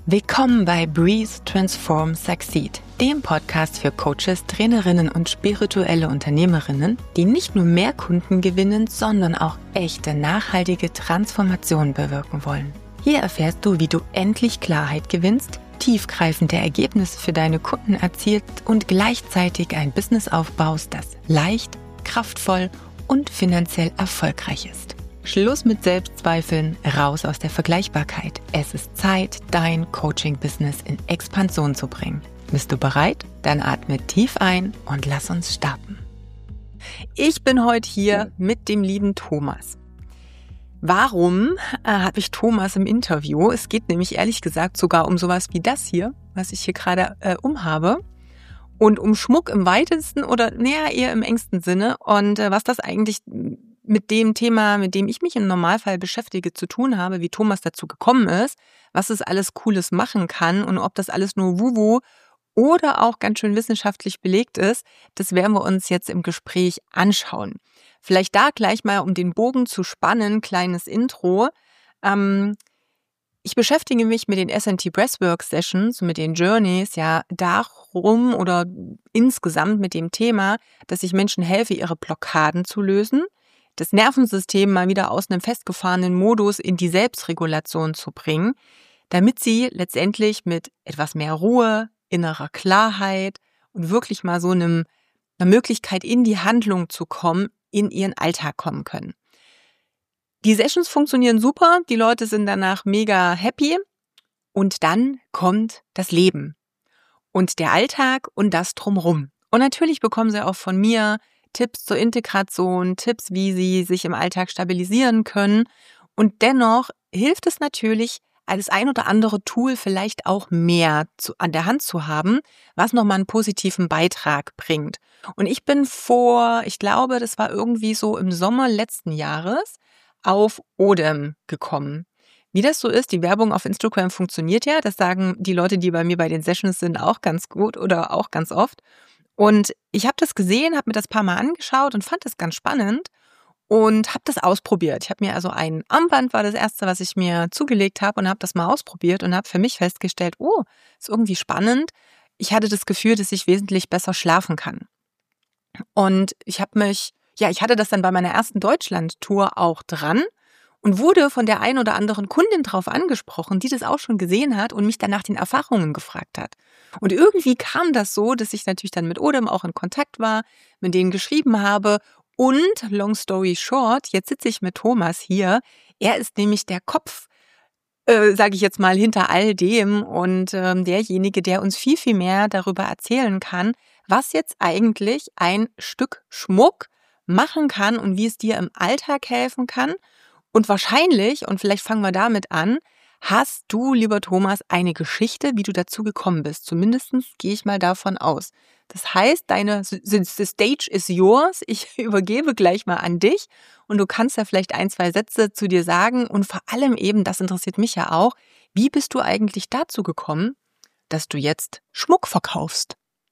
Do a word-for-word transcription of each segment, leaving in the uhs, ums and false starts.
Willkommen bei Breathe, Transform, Succeed, dem Podcast für Coaches, Trainerinnen und spirituelle Unternehmerinnen, die nicht nur mehr Kunden gewinnen, sondern auch echte, nachhaltige Transformation bewirken wollen. Hier erfährst du, wie du endlich Klarheit gewinnst, tiefgreifende Ergebnisse für deine Kunden erzielst und gleichzeitig ein Business aufbaust, das leicht, kraftvoll und finanziell erfolgreich ist. Schluss mit Selbstzweifeln, raus aus der Vergleichbarkeit. Es ist Zeit, dein Coaching-Business in Expansion zu bringen. Bist du bereit? Dann atme tief ein und lass uns starten. Ich bin heute hier mit dem lieben Thomas. Warum äh, habe ich Thomas im Interview? Es geht nämlich ehrlich gesagt sogar um sowas wie das hier, was ich hier gerade äh, umhabe. Und um Schmuck im weitesten oder näher eher im engsten Sinne. Und äh, was das eigentlich mit dem Thema, mit dem ich mich im Normalfall beschäftige, zu tun habe, wie Thomas dazu gekommen ist, was es alles Cooles machen kann und ob das alles nur Wuhu oder auch ganz schön wissenschaftlich belegt ist, das werden wir uns jetzt im Gespräch anschauen. Vielleicht da gleich mal, um den Bogen zu spannen, kleines Intro. Ähm, ich beschäftige mich mit den S and T Breathwork Sessions, mit den Journeys, ja, darum oder insgesamt mit dem Thema, dass ich Menschen helfe, ihre Blockaden zu lösen, das Nervensystem mal wieder aus einem festgefahrenen Modus in die Selbstregulation zu bringen, damit sie letztendlich mit etwas mehr Ruhe, innerer Klarheit und wirklich mal so einem, einer Möglichkeit in die Handlung zu kommen, in ihren Alltag kommen können. Die Sessions funktionieren super, die Leute sind danach mega happy und dann kommt das Leben und der Alltag und das drumherum. Und natürlich bekommen sie auch von mir Tipps zur Integration, Tipps, wie sie sich im Alltag stabilisieren können. Und dennoch hilft es natürlich, als ein oder andere Tool vielleicht auch mehr zu, an der Hand zu haben, was nochmal einen positiven Beitrag bringt. Und ich bin vor, ich glaube, das war irgendwie so im Sommer letzten Jahres, auf Odem gekommen. Wie das so ist, die Werbung auf Instagram funktioniert ja, das sagen die Leute, die bei mir bei den Sessions sind, auch ganz gut oder auch ganz oft. Und ich habe das gesehen, habe mir das ein paar Mal angeschaut und fand das ganz spannend und habe das ausprobiert. Ich habe mir also ein Armband war das erste, was ich mir zugelegt habe und habe das mal ausprobiert und habe für mich festgestellt, oh, ist irgendwie spannend. Ich hatte das Gefühl, dass ich wesentlich besser schlafen kann. Und ich habe mich, ja, ich hatte das dann bei meiner ersten Deutschland-Tour auch dran und wurde von der einen oder anderen Kundin drauf angesprochen, die das auch schon gesehen hat und mich dann nach den Erfahrungen gefragt hat. Und irgendwie kam das so, dass ich natürlich dann mit Odem auch in Kontakt war, mit denen geschrieben habe und, long story short, jetzt sitze ich mit Thomas hier. Er ist nämlich der Kopf, äh, sage ich jetzt mal, hinter all dem und ähm, derjenige, der uns viel, viel mehr darüber erzählen kann, was jetzt eigentlich ein Stück Schmuck machen kann und wie es dir im Alltag helfen kann. Und wahrscheinlich, und vielleicht fangen wir damit an, hast du, lieber Thomas, eine Geschichte, wie du dazu gekommen bist. Zumindest gehe ich mal davon aus. Das heißt, deine the stage is yours. Ich übergebe gleich mal an dich und du kannst ja vielleicht ein, zwei Sätze zu dir sagen. Und vor allem eben, das interessiert mich ja auch, wie bist du eigentlich dazu gekommen, dass du jetzt Schmuck verkaufst?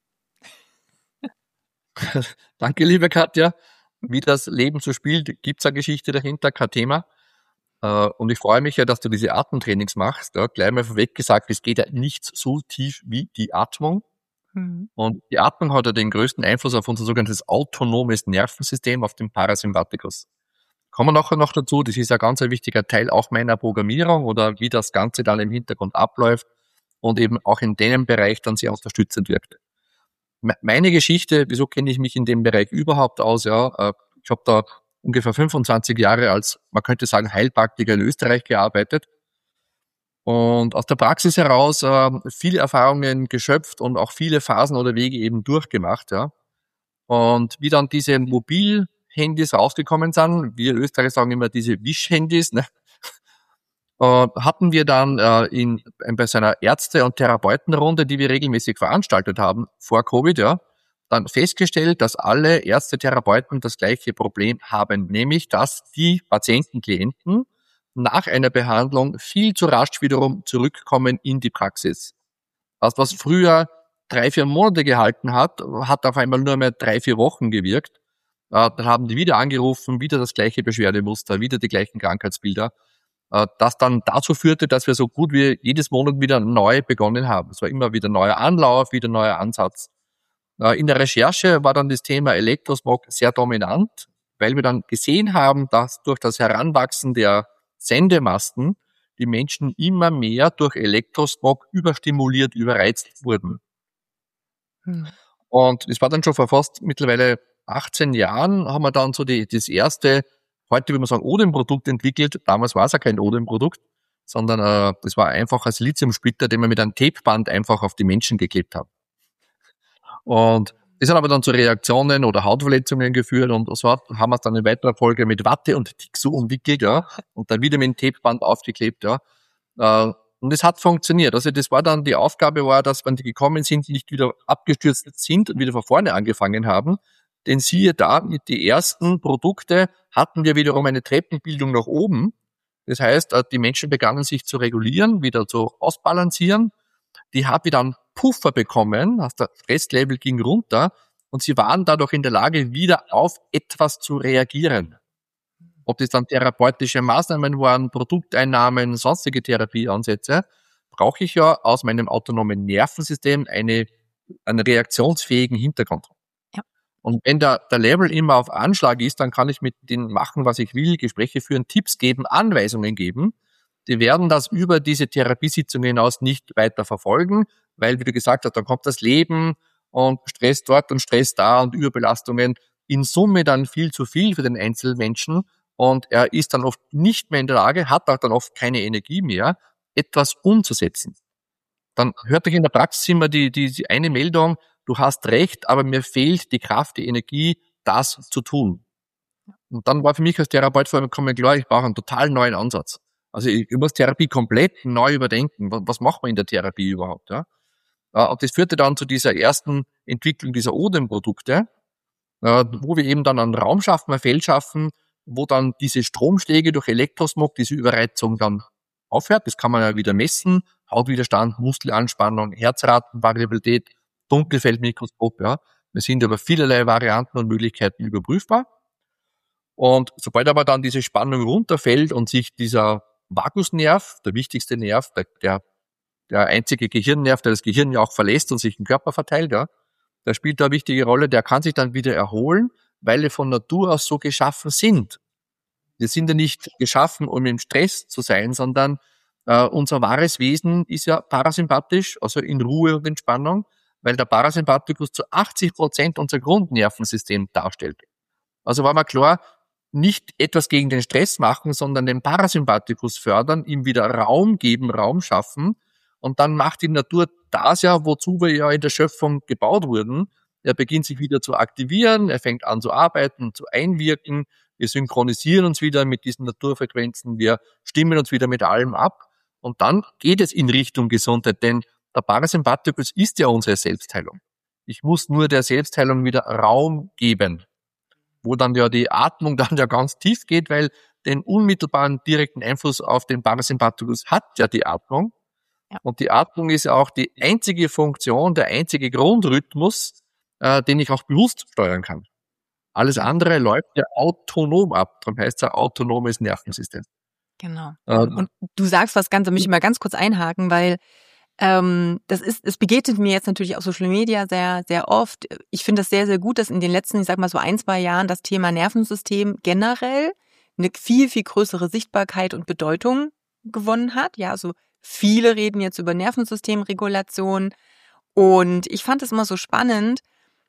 Danke, liebe Katja. Wie das Leben so spielt, gibt es eine Geschichte dahinter, kein Thema. Und ich freue mich ja, dass du diese Atemtrainings machst. Ja, gleich mal vorweg gesagt, es geht ja nichts so tief wie die Atmung. Mhm. Und die Atmung hat ja den größten Einfluss auf unser sogenanntes autonomes Nervensystem, auf den Parasympathikus. Kommen wir nachher noch dazu, das ist ein ganz ein wichtiger Teil auch meiner Programmierung oder wie das Ganze dann im Hintergrund abläuft und eben auch in dem Bereich dann sehr unterstützend wirkt. Meine Geschichte, wieso kenne ich mich in dem Bereich überhaupt aus? Ja, ich habe da ungefähr fünfundzwanzig Jahre als, man könnte sagen, Heilpraktiker in Österreich gearbeitet und aus der Praxis heraus äh, viele Erfahrungen geschöpft und auch viele Phasen oder Wege eben durchgemacht. Ja. Und wie dann diese Mobilhandys rausgekommen sind, wir Österreicher sagen immer diese Wischhandys, ne, äh, hatten wir dann äh, in, in bei so einer Ärzte- und Therapeutenrunde, die wir regelmäßig veranstaltet haben, vor Covid, ja, dann festgestellt, dass alle Ärzte, Therapeuten das gleiche Problem haben, nämlich, dass die Patienten, Klienten nach einer Behandlung viel zu rasch wiederum zurückkommen in die Praxis. Das, was früher drei, vier Monate gehalten hat, hat auf einmal nur mehr drei, vier Wochen gewirkt. Dann haben die wieder angerufen, wieder das gleiche Beschwerdemuster, wieder die gleichen Krankheitsbilder. äh, das dann dazu führte, dass wir so gut wie jedes Monat wieder neu begonnen haben. Es war immer wieder neuer Anlauf, wieder neuer Ansatz. Äh, in der Recherche war dann das Thema Elektrosmog sehr dominant, weil wir dann gesehen haben, dass durch das Heranwachsen der Sendemasten die Menschen immer mehr durch Elektrosmog überstimuliert, überreizt wurden. Hm. Und es war dann schon vor fast mittlerweile achtzehn Jahren, haben wir dann so die, das erste, heute würde man sagen, Odem-Produkt entwickelt. Damals war es ja kein Odem-Produkt, sondern äh, das war einfach ein Siliziumsplitter, den wir mit einem Tapeband einfach auf die Menschen geklebt haben. Und das hat aber dann zu Reaktionen oder Hautverletzungen geführt und so haben wir es dann in weiterer Folge mit Watte und Tixo umwickelt, ja, und dann wieder mit dem Tapeband aufgeklebt, ja. Äh, Und es hat funktioniert. Also das war dann, die Aufgabe war, dass wenn die gekommen sind, nicht wieder abgestürzt sind und wieder von vorne angefangen haben. Denn siehe da, mit die ersten Produkte hatten wir wiederum eine Treppenbildung nach oben. Das heißt, die Menschen begannen sich zu regulieren, wieder zu ausbalancieren. Die haben wieder einen Puffer bekommen, also der Stresslevel ging runter und sie waren dadurch in der Lage, wieder auf etwas zu reagieren. Ob das dann therapeutische Maßnahmen waren, Produkteinnahmen, sonstige Therapieansätze, brauche ich ja aus meinem autonomen Nervensystem eine, einen reaktionsfähigen Hintergrund. Ja. Und wenn der, der Level immer auf Anschlag ist, dann kann ich mit denen machen, was ich will, Gespräche führen, Tipps geben, Anweisungen geben. Die werden das über diese Therapiesitzungen hinaus nicht weiter verfolgen, weil, wie du gesagt hast, dann kommt das Leben und Stress dort und Stress da und Überbelastungen. In Summe dann viel zu viel für den Einzelmenschen. Und er ist dann oft nicht mehr in der Lage, hat auch dann oft keine Energie mehr, etwas umzusetzen. Dann hört euch in der Praxis immer die, die, die eine Meldung, du hast recht, aber mir fehlt die Kraft, die Energie, das zu tun. Und dann war für mich als Therapeut vollkommen klar, ich brauche einen total neuen Ansatz. Also ich, ich muss Therapie komplett neu überdenken. Was, was macht man in der Therapie überhaupt? Ja? Und das führte dann zu dieser ersten Entwicklung dieser Odem-Produkte, wo wir eben dann einen Raum schaffen, ein Feld schaffen, wo dann diese Stromschläge durch Elektrosmog, diese Überreizung dann aufhört. Das kann man ja wieder messen. Hautwiderstand, Muskelanspannung, Herzratenvariabilität, Dunkelfeldmikroskop, ja. Wir sind über vielerlei Varianten und Möglichkeiten überprüfbar. Und sobald aber dann diese Spannung runterfällt und sich dieser Vagusnerv, der wichtigste Nerv, der, der, der einzige Gehirnnerv, der das Gehirn ja auch verlässt und sich im Körper verteilt, ja, der spielt da eine wichtige Rolle, der kann sich dann wieder erholen, weil wir von Natur aus so geschaffen sind. Wir sind ja nicht geschaffen, um im Stress zu sein, sondern äh, unser wahres Wesen ist ja parasympathisch, also in Ruhe und Entspannung, weil der Parasympathikus zu achtzig Prozent unser Grundnervensystem darstellt. Also war mir klar, nicht etwas gegen den Stress machen, sondern den Parasympathikus fördern, ihm wieder Raum geben, Raum schaffen. Und dann macht die Natur das ja, wozu wir ja in der Schöpfung gebaut wurden. Er beginnt sich wieder zu aktivieren, er fängt an zu arbeiten, zu einwirken. Wir synchronisieren uns wieder mit diesen Naturfrequenzen, wir stimmen uns wieder mit allem ab. Und dann geht es in Richtung Gesundheit, denn der Parasympathikus ist ja unsere Selbstheilung. Ich muss nur der Selbstheilung wieder Raum geben, wo dann ja die Atmung dann ja ganz tief geht, weil den unmittelbaren direkten Einfluss auf den Parasympathikus hat ja die Atmung. Ja. Und die Atmung ist ja auch die einzige Funktion, der einzige Grundrhythmus, äh, den ich auch bewusst steuern kann. Alles andere läuft ja autonom ab. Darum heißt es ja autonomes Nervensystem. Genau. Ähm, und du sagst was ganz, da möchte ich mal ganz kurz einhaken, weil ähm, das ist, es begegnet mir jetzt natürlich auf Social Media sehr, sehr oft. Ich finde das sehr, sehr gut, dass in den letzten, ich sag mal so ein, zwei Jahren das Thema Nervensystem generell eine viel, viel größere Sichtbarkeit und Bedeutung gewonnen hat. Ja, also viele reden jetzt über Nervensystemregulation und ich fand es immer so spannend.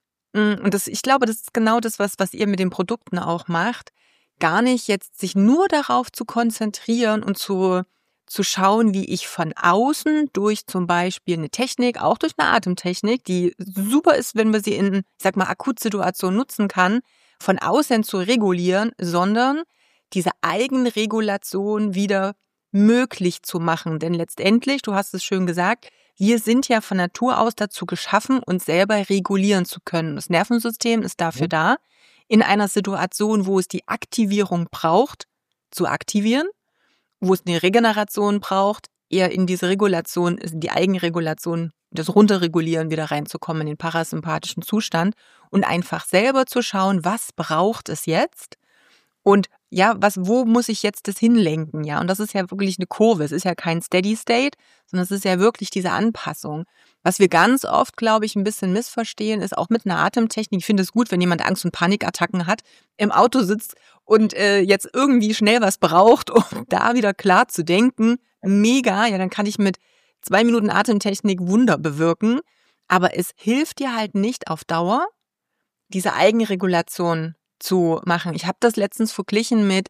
Und das, ich glaube, das ist genau das, was, was ihr mit den Produkten auch macht. Gar nicht jetzt sich nur darauf zu konzentrieren und zu, zu schauen, wie ich von außen durch zum Beispiel eine Technik, auch durch eine Atemtechnik, die super ist, wenn man sie in, ich sag mal, Akutsituationen nutzen kann, von außen zu regulieren, sondern diese Eigenregulation wieder möglich zu machen. Denn letztendlich, du hast es schön gesagt, wir sind ja von Natur aus dazu geschaffen, uns selber regulieren zu können. Das Nervensystem ist dafür ja. da, in einer Situation, wo es die Aktivierung braucht, zu aktivieren, wo es eine Regeneration braucht, eher in diese Regulation, in die Eigenregulation, das Runterregulieren wieder reinzukommen in den parasympathischen Zustand und einfach selber zu schauen, was braucht es jetzt und ja, was, wo muss ich jetzt das hinlenken, ja? Und das ist ja wirklich eine Kurve. Es ist ja kein Steady State, sondern es ist ja wirklich diese Anpassung. Was wir ganz oft, glaube ich, ein bisschen missverstehen, ist auch mit einer Atemtechnik. Ich finde es gut, wenn jemand Angst- und Panikattacken hat, im Auto sitzt und äh, jetzt irgendwie schnell was braucht, um da wieder klar zu denken. Mega, ja, dann kann ich mit zwei Minuten Atemtechnik Wunder bewirken. Aber es hilft dir halt nicht auf Dauer, diese Eigenregulation zu machen. Ich habe das letztens verglichen mit,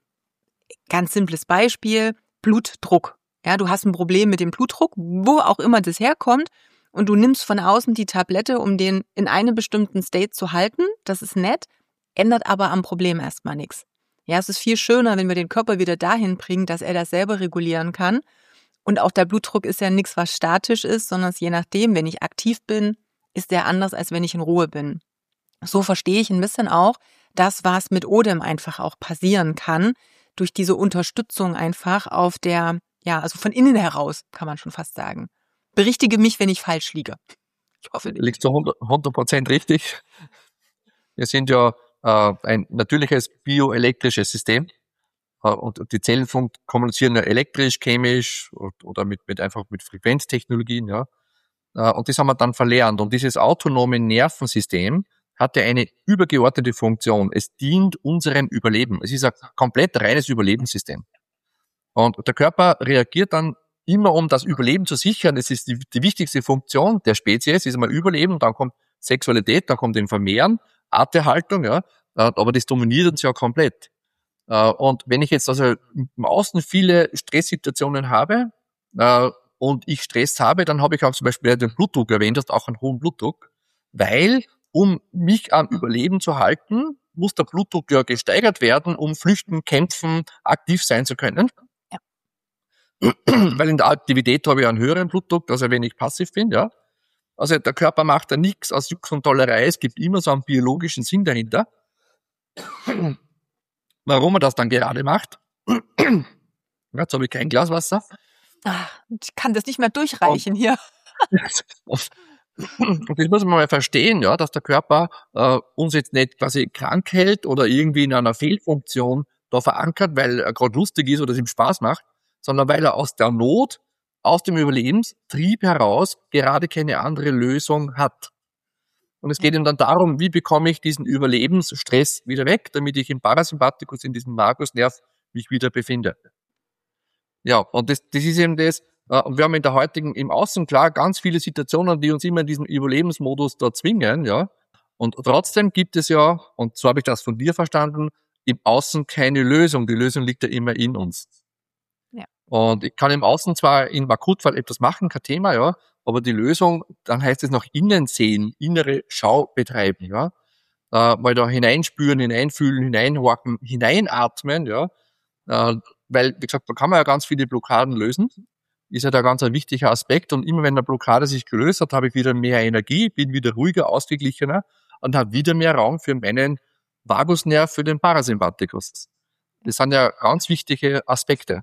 ganz simples Beispiel, Blutdruck. Ja, du hast ein Problem mit dem Blutdruck, wo auch immer das herkommt, und du nimmst von außen die Tablette, um den in einem bestimmten State zu halten. Das ist nett, ändert aber am Problem erstmal nichts. Ja, es ist viel schöner, wenn wir den Körper wieder dahin bringen, dass er das selber regulieren kann. Und auch der Blutdruck ist ja nichts, was statisch ist, sondern es je nachdem, wenn ich aktiv bin, ist der anders, als wenn ich in Ruhe bin. So verstehe ich ein bisschen auch das, was mit Odem einfach auch passieren kann, durch diese Unterstützung einfach auf der, ja, also von innen heraus, kann man schon fast sagen. Berichtige mich, wenn ich falsch liege. Ich hoffe nicht. Liegst du hundert Prozent richtig. Wir sind ja äh, ein natürliches bioelektrisches System. Und die Zellen kommunizieren ja elektrisch, chemisch oder mit, mit einfach mit Frequenztechnologien, ja. Und das haben wir dann verlernt. Und dieses autonome Nervensystem hat ja eine übergeordnete Funktion. Es dient unserem Überleben. Es ist ein komplett reines Überlebenssystem. Und der Körper reagiert dann immer, um das Überleben zu sichern. Es ist die, die wichtigste Funktion der Spezies, ist einmal Überleben, dann kommt Sexualität, dann kommt den Vermehren, Arterhaltung, ja. Aber das dominiert uns ja komplett. Und wenn ich jetzt also im Außen viele Stresssituationen habe äh, und ich Stress habe, dann habe ich auch zum Beispiel den Blutdruck erwähnt, hast auch einen hohen Blutdruck, weil um mich am Überleben zu halten, muss der Blutdruck ja gesteigert werden, um flüchten, kämpfen, aktiv sein zu können. Ja. Weil in der Aktivität habe ich einen höheren Blutdruck, als wenn ich passiv bin. Ja. Also der Körper macht da nichts aus Jux und Tollerei, es gibt immer so einen biologischen Sinn dahinter. Warum er das dann gerade macht. Jetzt habe ich kein Glas Wasser. Ach, ich kann das nicht mehr durchreichen und, hier. und das muss man mal verstehen, ja, dass der Körper äh, uns jetzt nicht quasi krank hält oder irgendwie in einer Fehlfunktion da verankert, weil er gerade lustig ist oder es ihm Spaß macht, sondern weil er aus der Not, aus dem Überlebenstrieb heraus gerade keine andere Lösung hat. Und es geht ihm dann darum, wie bekomme ich diesen Überlebensstress wieder weg, damit ich im Parasympathikus, in diesem Vagusnerv, mich wieder befinde. Ja, und das, das ist eben das, und wir haben in der heutigen, im Außen klar, ganz viele Situationen, die uns immer in diesen Überlebensmodus da zwingen, ja. Und trotzdem gibt es ja, und so habe ich das von dir verstanden, im Außen keine Lösung. Die Lösung liegt ja immer in uns. Ja. Und ich kann im Außen zwar im Akutfall etwas machen, kein Thema, ja, aber die Lösung, dann heißt es nach innen sehen, innere Schau betreiben, ja. Äh, mal da hineinspüren, hineinfühlen, hineinhorchen, hineinatmen, ja. Äh, weil, wie gesagt, da kann man ja ganz viele Blockaden lösen. Ist ja da ganz ein wichtiger Aspekt. Und immer wenn eine Blockade sich gelöst hat, habe ich wieder mehr Energie, bin wieder ruhiger, ausgeglichener und habe wieder mehr Raum für meinen Vagusnerv, für den Parasympathikus. Das sind ja ganz wichtige Aspekte.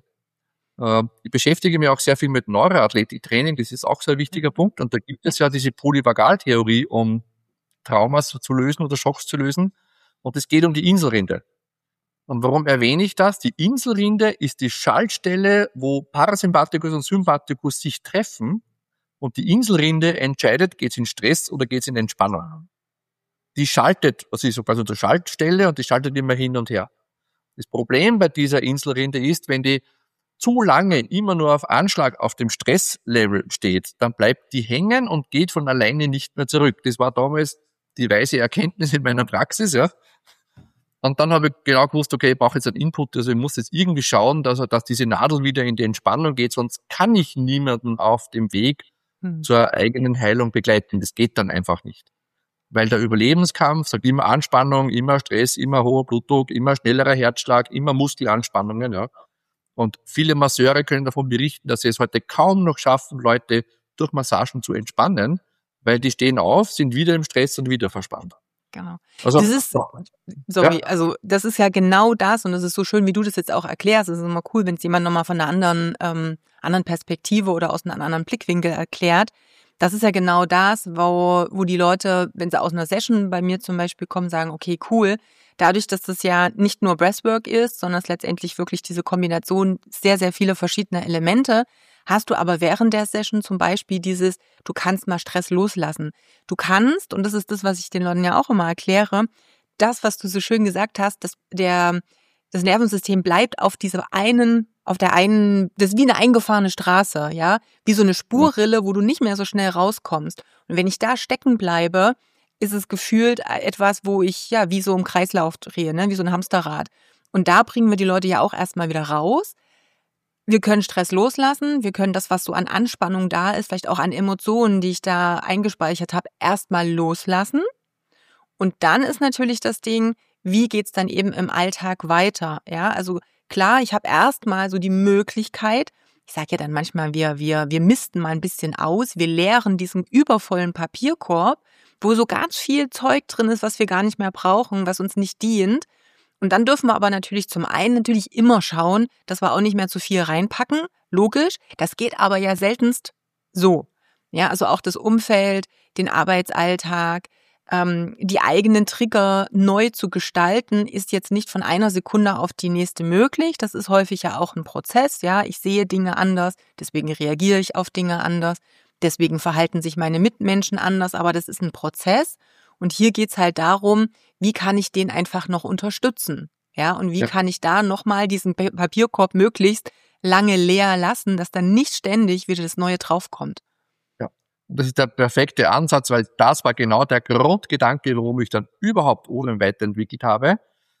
Ich beschäftige mich auch sehr viel mit Neuroathletiktraining, das ist auch so ein wichtiger Punkt. Und da gibt es ja diese Polyvagaltheorie, um Traumas zu lösen oder Schocks zu lösen. Und es geht um die Inselrinde. Und warum erwähne ich das? Die Inselrinde ist die Schaltstelle, wo Parasympathikus und Sympathikus sich treffen. Und die Inselrinde entscheidet, geht es in Stress oder geht es in Entspannung. Die schaltet, also ist so quasi unsere Schaltstelle, und die schaltet immer hin und her. Das Problem bei dieser Inselrinde ist, wenn die zu lange immer nur auf Anschlag auf dem Stresslevel steht, dann bleibt die hängen und geht von alleine nicht mehr zurück. Das war damals die weise Erkenntnis in meiner Praxis, ja. Und dann habe ich genau gewusst, okay, ich brauche jetzt einen Input, also ich muss jetzt irgendwie schauen, dass, dass diese Nadel wieder in die Entspannung geht, sonst kann ich niemanden auf dem Weg hm. zur eigenen Heilung begleiten. Das geht dann einfach nicht. Weil der Überlebenskampf sagt immer Anspannung, immer Stress, immer hoher Blutdruck, immer schnellerer Herzschlag, immer Muskelanspannungen, ja. Und viele Masseure können davon berichten, dass sie es heute kaum noch schaffen, Leute durch Massagen zu entspannen, weil die stehen auf, sind wieder im Stress und wieder verspannt. Genau. Also, das ist, sorry, ja. also das ist ja genau das, und das ist so schön, wie du das jetzt auch erklärst. Es ist immer cool, wenn es jemand nochmal von einer anderen, ähm, anderen Perspektive oder aus einem anderen Blickwinkel erklärt. Das ist ja genau das, wo, wo die Leute, wenn sie aus einer Session bei mir zum Beispiel kommen, sagen, okay, cool, dadurch, dass das ja nicht nur Breathwork ist, sondern es letztendlich wirklich diese Kombination sehr, sehr viele verschiedene Elemente, hast du aber während der Session zum Beispiel dieses, du kannst mal Stress loslassen. Du kannst, und das ist das, was ich den Leuten ja auch immer erkläre, das, was du so schön gesagt hast, dass der, das Nervensystem bleibt auf dieser einen, auf der einen, das ist wie eine eingefahrene Straße, ja, wie so eine Spurrille, wo du nicht mehr so schnell rauskommst. Und wenn ich da stecken bleibe, ist es gefühlt etwas, wo ich ja wie so im Kreislauf drehe, ne, wie so ein Hamsterrad. Und da bringen wir die Leute ja auch erstmal wieder raus. Wir können Stress loslassen, wir können das, was so an Anspannung da ist, vielleicht auch an Emotionen, die ich da eingespeichert habe, erstmal loslassen. Und dann ist natürlich das Ding, wie geht's dann eben im Alltag weiter? Ja, also klar, ich habe erstmal so die Möglichkeit, ich sage ja dann manchmal, wir, wir, wir misten mal ein bisschen aus, wir leeren diesen übervollen Papierkorb, wo so ganz viel Zeug drin ist, was wir gar nicht mehr brauchen, was uns nicht dient. Und dann dürfen wir aber natürlich zum einen natürlich immer schauen, dass wir auch nicht mehr zu viel reinpacken. Logisch. Das geht aber ja seltenst so. Ja, also auch das Umfeld, den Arbeitsalltag, ähm, die eigenen Trigger neu zu gestalten, ist jetzt nicht von einer Sekunde auf die nächste möglich. Das ist häufig ja auch ein Prozess. Ja, ich sehe Dinge anders, deswegen reagiere ich auf Dinge anders. Deswegen verhalten sich meine Mitmenschen anders, aber das ist ein Prozess. Und hier geht's halt darum, wie kann ich den einfach noch unterstützen? Ja, und wie ja. kann ich da nochmal diesen Papierkorb möglichst lange leer lassen, dass dann nicht ständig wieder das Neue draufkommt? Ja, das ist der perfekte Ansatz, weil das war genau der Grundgedanke, warum ich dann überhaupt Odem weiterentwickelt habe.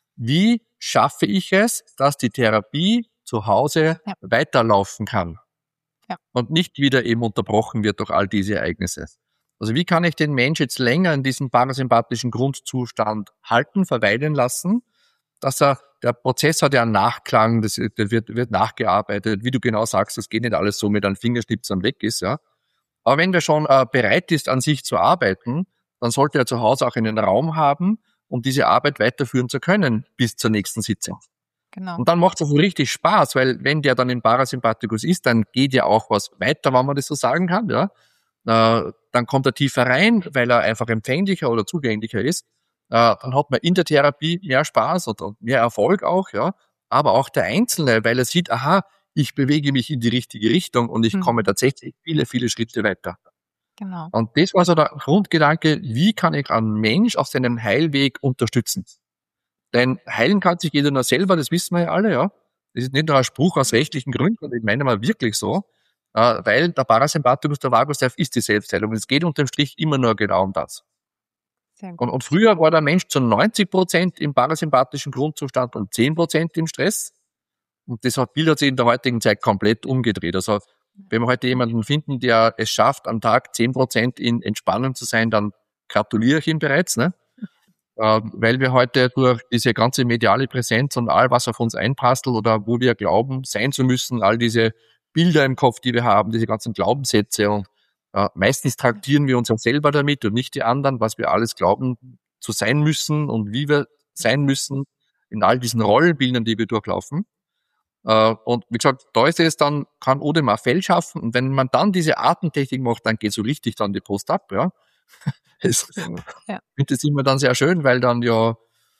Wie schaffe ich es, dass die Therapie zu Hause ja. weiterlaufen kann? Ja. Und nicht wieder eben unterbrochen wird durch all diese Ereignisse. Also wie kann ich den Mensch jetzt länger in diesem parasympathischen Grundzustand halten, verweilen lassen, dass er, der Prozess hat ja einen Nachklang, das, der wird, wird nachgearbeitet, wie du genau sagst, das geht nicht alles so mit einem Fingerschnips dann weg ist, ja. Aber wenn der schon äh, bereit ist, an sich zu arbeiten, dann sollte er zu Hause auch einen Raum haben, um diese Arbeit weiterführen zu können bis zur nächsten Sitzung. Genau. Und dann macht es auch richtig Spaß, weil wenn der dann im Parasympathikus ist, dann geht ja auch was weiter, wenn man das so sagen kann, ja. Äh, dann kommt er tiefer rein, weil er einfach empfänglicher oder zugänglicher ist. Äh, dann hat man in der Therapie mehr Spaß und mehr Erfolg auch, ja. Aber auch der Einzelne, weil er sieht, aha, ich bewege mich in die richtige Richtung und ich mhm. komme tatsächlich viele, viele Schritte weiter. Genau. Und das war so der Grundgedanke, wie kann ich einen Mensch auf seinem Heilweg unterstützen? Denn heilen kann sich jeder nur selber, das wissen wir ja alle, ja. Das ist nicht nur ein Spruch aus rechtlichen Gründen, ich meine mal wirklich so. Uh, weil der Parasympathikus, der Vagusnerv ist die Selbstheilung. Es geht unterm Strich immer nur genau um das. Sehr gut. Und, und früher war der Mensch zu neunzig Prozent im parasympathischen Grundzustand und zehn Prozent im Stress. Und das Bild hat sich in der heutigen Zeit komplett umgedreht. Also wenn wir heute jemanden finden, der es schafft, am Tag zehn Prozent in Entspannung zu sein, dann gratuliere ich ihm bereits, ne? Uh, weil wir heute durch diese ganze mediale Präsenz und all, was auf uns einprasselt oder wo wir glauben, sein zu müssen, all diese Bilder im Kopf, die wir haben, diese ganzen Glaubenssätze und äh, meistens traktieren wir uns ja selber damit und nicht die anderen, was wir alles glauben zu sein müssen und wie wir sein müssen in all diesen Rollenbildern, die wir durchlaufen. Äh, und wie gesagt, da ist es dann, kann Odem auch Feld schaffen und wenn man dann diese Atemtechnik macht, dann geht so richtig dann die Post ab, ja. Es, ja. Ich finde das immer dann sehr schön, weil dann ja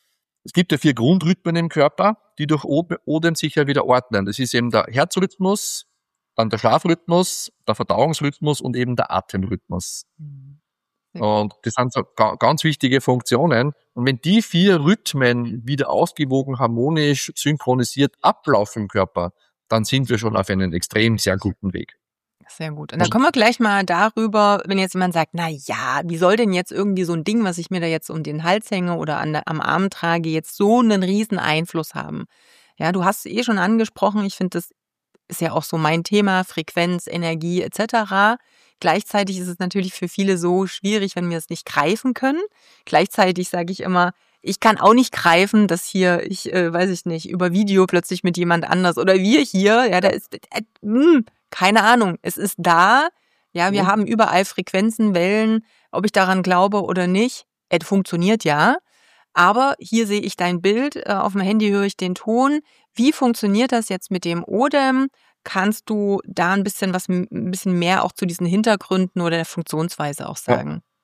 es gibt ja vier Grundrhythmen im Körper, die durch Odem sich ja wieder ordnen. Das ist eben der Herzrhythmus, dann der Schlafrhythmus, der Verdauungsrhythmus und eben der Atemrhythmus. Mhm. Und das sind so ganz wichtige Funktionen. Und wenn die vier Rhythmen wieder ausgewogen, harmonisch, synchronisiert ablaufen im Körper, dann sind wir schon auf einem extrem sehr guten Weg. Sehr gut. Und dann kommen wir gleich mal darüber, wenn jetzt jemand sagt, na ja, wie soll denn jetzt irgendwie so ein Ding, was ich mir da jetzt um den Hals hänge oder an der, am Arm trage, jetzt so einen riesen Einfluss haben? Ja, du hast es eh schon angesprochen. Ich finde, das ist ja auch so mein Thema, Frequenz, Energie et cetera. Gleichzeitig ist es natürlich für viele so schwierig, wenn wir es nicht greifen können. Gleichzeitig sage ich immer, ich kann auch nicht greifen, dass hier, ich äh, weiß ich nicht, über Video plötzlich mit jemand anders oder wir hier, ja, da ist, äh, mh, keine Ahnung, es ist da. Ja, wir mhm. haben überall Frequenzen, Wellen, ob ich daran glaube oder nicht. Es funktioniert ja. Aber hier sehe ich dein Bild, äh, auf dem Handy höre ich den Ton. Wie funktioniert das jetzt mit dem Odem? Kannst du da ein bisschen was, ein bisschen mehr auch zu diesen Hintergründen oder der Funktionsweise auch sagen?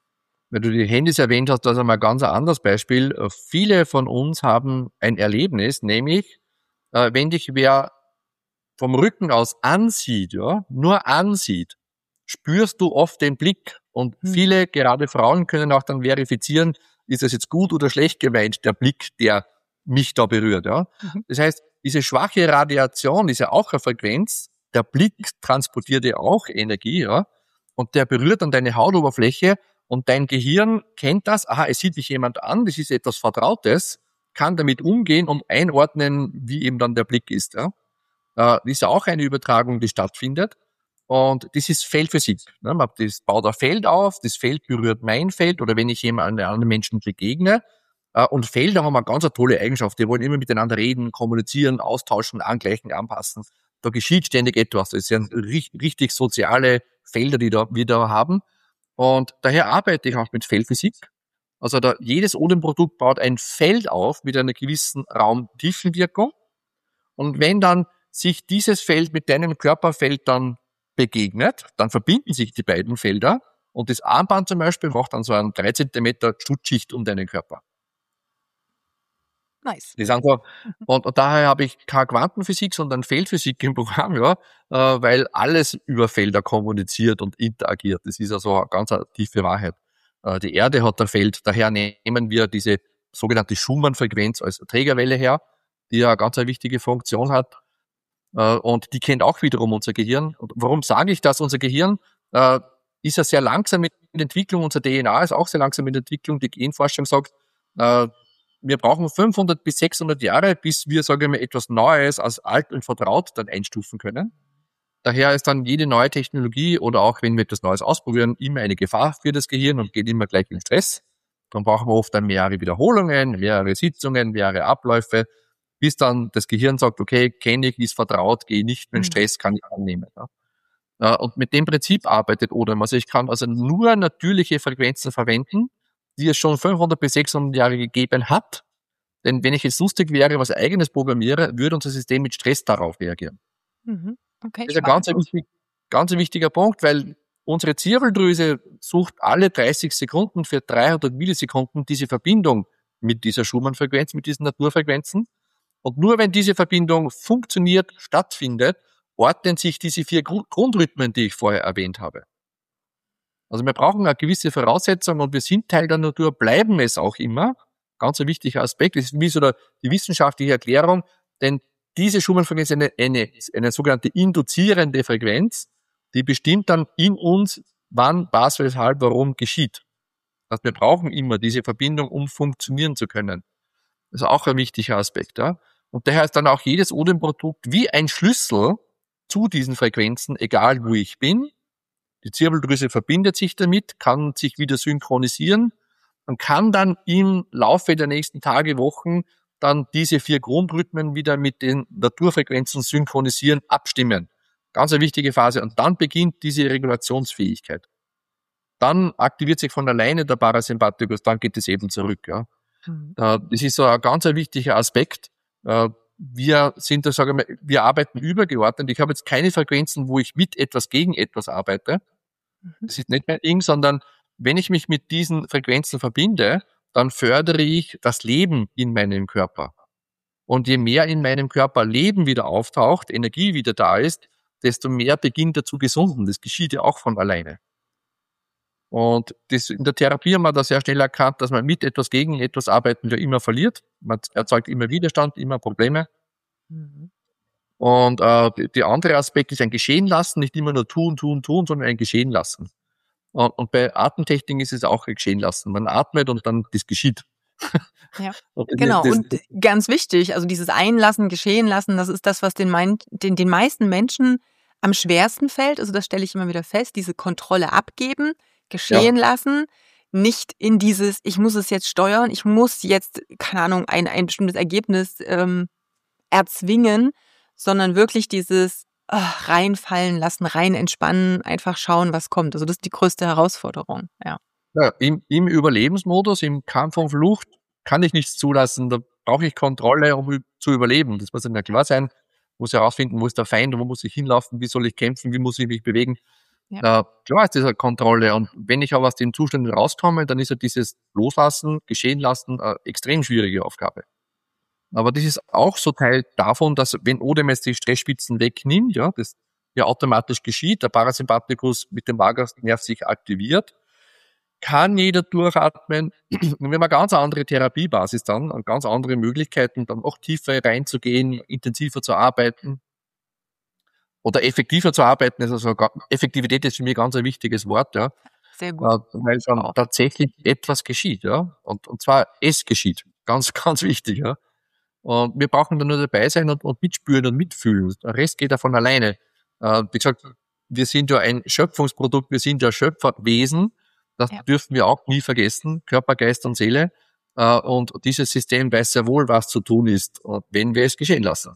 Wenn du die Handys erwähnt hast, das ist einmal ein ganz anderes Beispiel. Äh, Viele von uns haben ein Erlebnis, nämlich, äh, wenn dich wer vom Rücken aus ansieht, ja, nur ansieht, spürst du oft den Blick. Und Hm. viele, gerade Frauen, können auch dann verifizieren, ist das jetzt gut oder schlecht gemeint, der Blick, der mich da berührt, ja. Mhm. Das heißt, diese schwache Radiation ist ja auch eine Frequenz. Der Blick transportiert ja auch Energie, ja. Und der berührt dann deine Hautoberfläche und dein Gehirn kennt das. Aha, es sieht mich jemand an, das ist etwas Vertrautes, kann damit umgehen und einordnen, wie eben dann der Blick ist, ja. Äh, das ist ja auch eine Übertragung, die stattfindet. Und das ist Feldphysik. Ne? Man das baut ein Feld auf, das Feld berührt mein Feld oder wenn ich jemandem anderen Menschen begegne. Äh, und Felder haben eine ganz eine tolle Eigenschaft. Die wollen immer miteinander reden, kommunizieren, austauschen, angleichen, anpassen. Da geschieht ständig etwas. Das sind richtig, richtig soziale Felder, die da, wir da haben. Und daher arbeite ich auch mit Feldphysik. Also da, jedes Odem-Produkt baut ein Feld auf mit einer gewissen Raumtiefenwirkung. Und wenn dann sich dieses Feld mit deinem Körperfeld dann begegnet, dann verbinden sich die beiden Felder und das Armband zum Beispiel macht dann so einen drei Zentimeter Schutzschicht um deinen Körper. Nice. Das ist einfach, und, und daher habe ich keine Quantenphysik, sondern Feldphysik im Programm, ja, äh, weil alles über Felder kommuniziert und interagiert. Das ist also eine ganz eine tiefe Wahrheit. Äh, die Erde hat ein Feld, daher nehmen wir diese sogenannte Schumann-Frequenz als Trägerwelle her, die ja eine ganz eine wichtige Funktion hat. Und die kennt auch wiederum unser Gehirn. Und warum sage ich das? Unser Gehirn äh, ist ja sehr langsam in der Entwicklung. Unser D N A ist auch sehr langsam in der Entwicklung. Die Genforschung sagt, äh, wir brauchen fünfhundert bis sechshundert Jahre, bis wir, sagen wir mal, etwas Neues als alt und vertraut dann einstufen können. Daher ist dann jede neue Technologie oder auch wenn wir etwas Neues ausprobieren, immer eine Gefahr für das Gehirn und geht immer gleich in Stress. Dann brauchen wir oft dann mehrere Wiederholungen, mehrere Sitzungen, mehrere Abläufe, bis dann das Gehirn sagt, okay, kenne ich, ist vertraut, gehe nicht mehr in Stress, kann ich annehmen. Ja. Und mit dem Prinzip arbeitet Odem. Also ich kann also nur natürliche Frequenzen verwenden, die es schon fünfhundert bis sechshundert Jahre gegeben hat. Denn wenn ich jetzt lustig wäre, was eigenes programmiere, würde unser System mit Stress darauf reagieren. Mhm. Okay, das ist ein ganz, wichtig, ganz wichtiger Punkt, weil unsere Zirbeldrüse sucht alle dreißig Sekunden für dreihundert Millisekunden diese Verbindung mit dieser Schumann-Frequenz, mit diesen Naturfrequenzen. Und nur wenn diese Verbindung funktioniert, stattfindet, ordnen sich diese vier Grundrhythmen, die ich vorher erwähnt habe. Also wir brauchen eine gewisse Voraussetzung und wir sind Teil der Natur, bleiben es auch immer. Ganz ein wichtiger Aspekt. Das ist wie so der, die wissenschaftliche Erklärung, denn diese Schumann-Frequenz ist eine, eine, eine sogenannte induzierende Frequenz, die bestimmt dann in uns, wann, was, weshalb, warum geschieht. Also wir brauchen immer diese Verbindung, um funktionieren zu können. Das ist auch ein wichtiger Aspekt. Ja? Und daher ist dann auch jedes Odem-Produkt wie ein Schlüssel zu diesen Frequenzen, egal wo ich bin. Die Zirbeldrüse verbindet sich damit, kann sich wieder synchronisieren und kann dann im Laufe der nächsten Tage, Wochen dann diese vier Grundrhythmen wieder mit den Naturfrequenzen synchronisieren, abstimmen. Ganz eine wichtige Phase. Und dann beginnt diese Regulationsfähigkeit. Dann aktiviert sich von alleine der Parasympathikus, dann geht es eben zurück. Ja. Mhm. Das ist so ein ganz wichtiger Aspekt. Wir sind da, sagen wir, wir arbeiten übergeordnet. Ich habe jetzt keine Frequenzen, wo ich mit etwas gegen etwas arbeite. Das ist nicht mein Ding, sondern wenn ich mich mit diesen Frequenzen verbinde, dann fördere ich das Leben in meinem Körper. Und je mehr in meinem Körper Leben wieder auftaucht, Energie wieder da ist, desto mehr beginnt er zu gesunden. Das geschieht ja auch von alleine. Und das, in der Therapie haben wir da sehr schnell erkannt, dass man mit etwas gegen etwas arbeiten ja immer verliert. Man erzeugt immer Widerstand, immer Probleme. Mhm. Und äh, die, die andere Aspekt ist ein Geschehen lassen, nicht immer nur tun, tun, tun, sondern ein Geschehen lassen. Und, und bei Atemtechniken ist es auch ein Geschehen lassen. Man atmet und dann das geschieht. Ja, und genau. Das, und ganz wichtig, also dieses Einlassen, Geschehen lassen, das ist das, was den, mein, den, den meisten Menschen am schwersten fällt. Also das stelle ich immer wieder fest, diese Kontrolle abgeben, geschehen ja. lassen, nicht in dieses, ich muss es jetzt steuern, ich muss jetzt, keine Ahnung, ein, ein bestimmtes Ergebnis ähm, erzwingen, sondern wirklich dieses ach, reinfallen lassen, rein entspannen, einfach schauen, was kommt. Also das ist die größte Herausforderung, ja. Ja, im, im Überlebensmodus, im Kampf und Flucht kann ich nichts zulassen, da brauche ich Kontrolle, um zu überleben. Das muss ja klar sein, muss herausfinden, wo ist der Feind, wo muss ich hinlaufen, wie soll ich kämpfen, wie muss ich mich bewegen. Ja. Äh, klar ist das eine Kontrolle. Und wenn ich aber aus den Zuständen rauskomme, dann ist ja dieses Loslassen, Geschehen lassen, eine extrem schwierige Aufgabe. Aber das ist auch so Teil davon, dass wenn Odem jetzt die Stressspitzen wegnimmt, ja, das ja automatisch geschieht, der Parasympathikus mit dem Vagusnerv sich aktiviert, kann jeder durchatmen. Und wir haben eine ganz andere Therapiebasis dann, und ganz andere Möglichkeiten, dann auch tiefer reinzugehen, intensiver zu arbeiten oder effektiver zu arbeiten. Also Effektivität ist für mich ganz ein wichtiges Wort, ja. Sehr gut. Weil dann auch tatsächlich etwas geschieht, ja. Und, und zwar es geschieht. Ganz, ganz wichtig, ja. Und wir brauchen dann nur dabei sein und, und mitspüren und mitfühlen. Der Rest geht davon alleine. Äh, wie gesagt, wir sind ja ein Schöpfungsprodukt, wir sind ja Schöpferwesen. Das ja. dürfen wir auch nie vergessen, Körper, Geist und Seele. Äh, und dieses System weiß sehr wohl, was zu tun ist, wenn wir es geschehen lassen.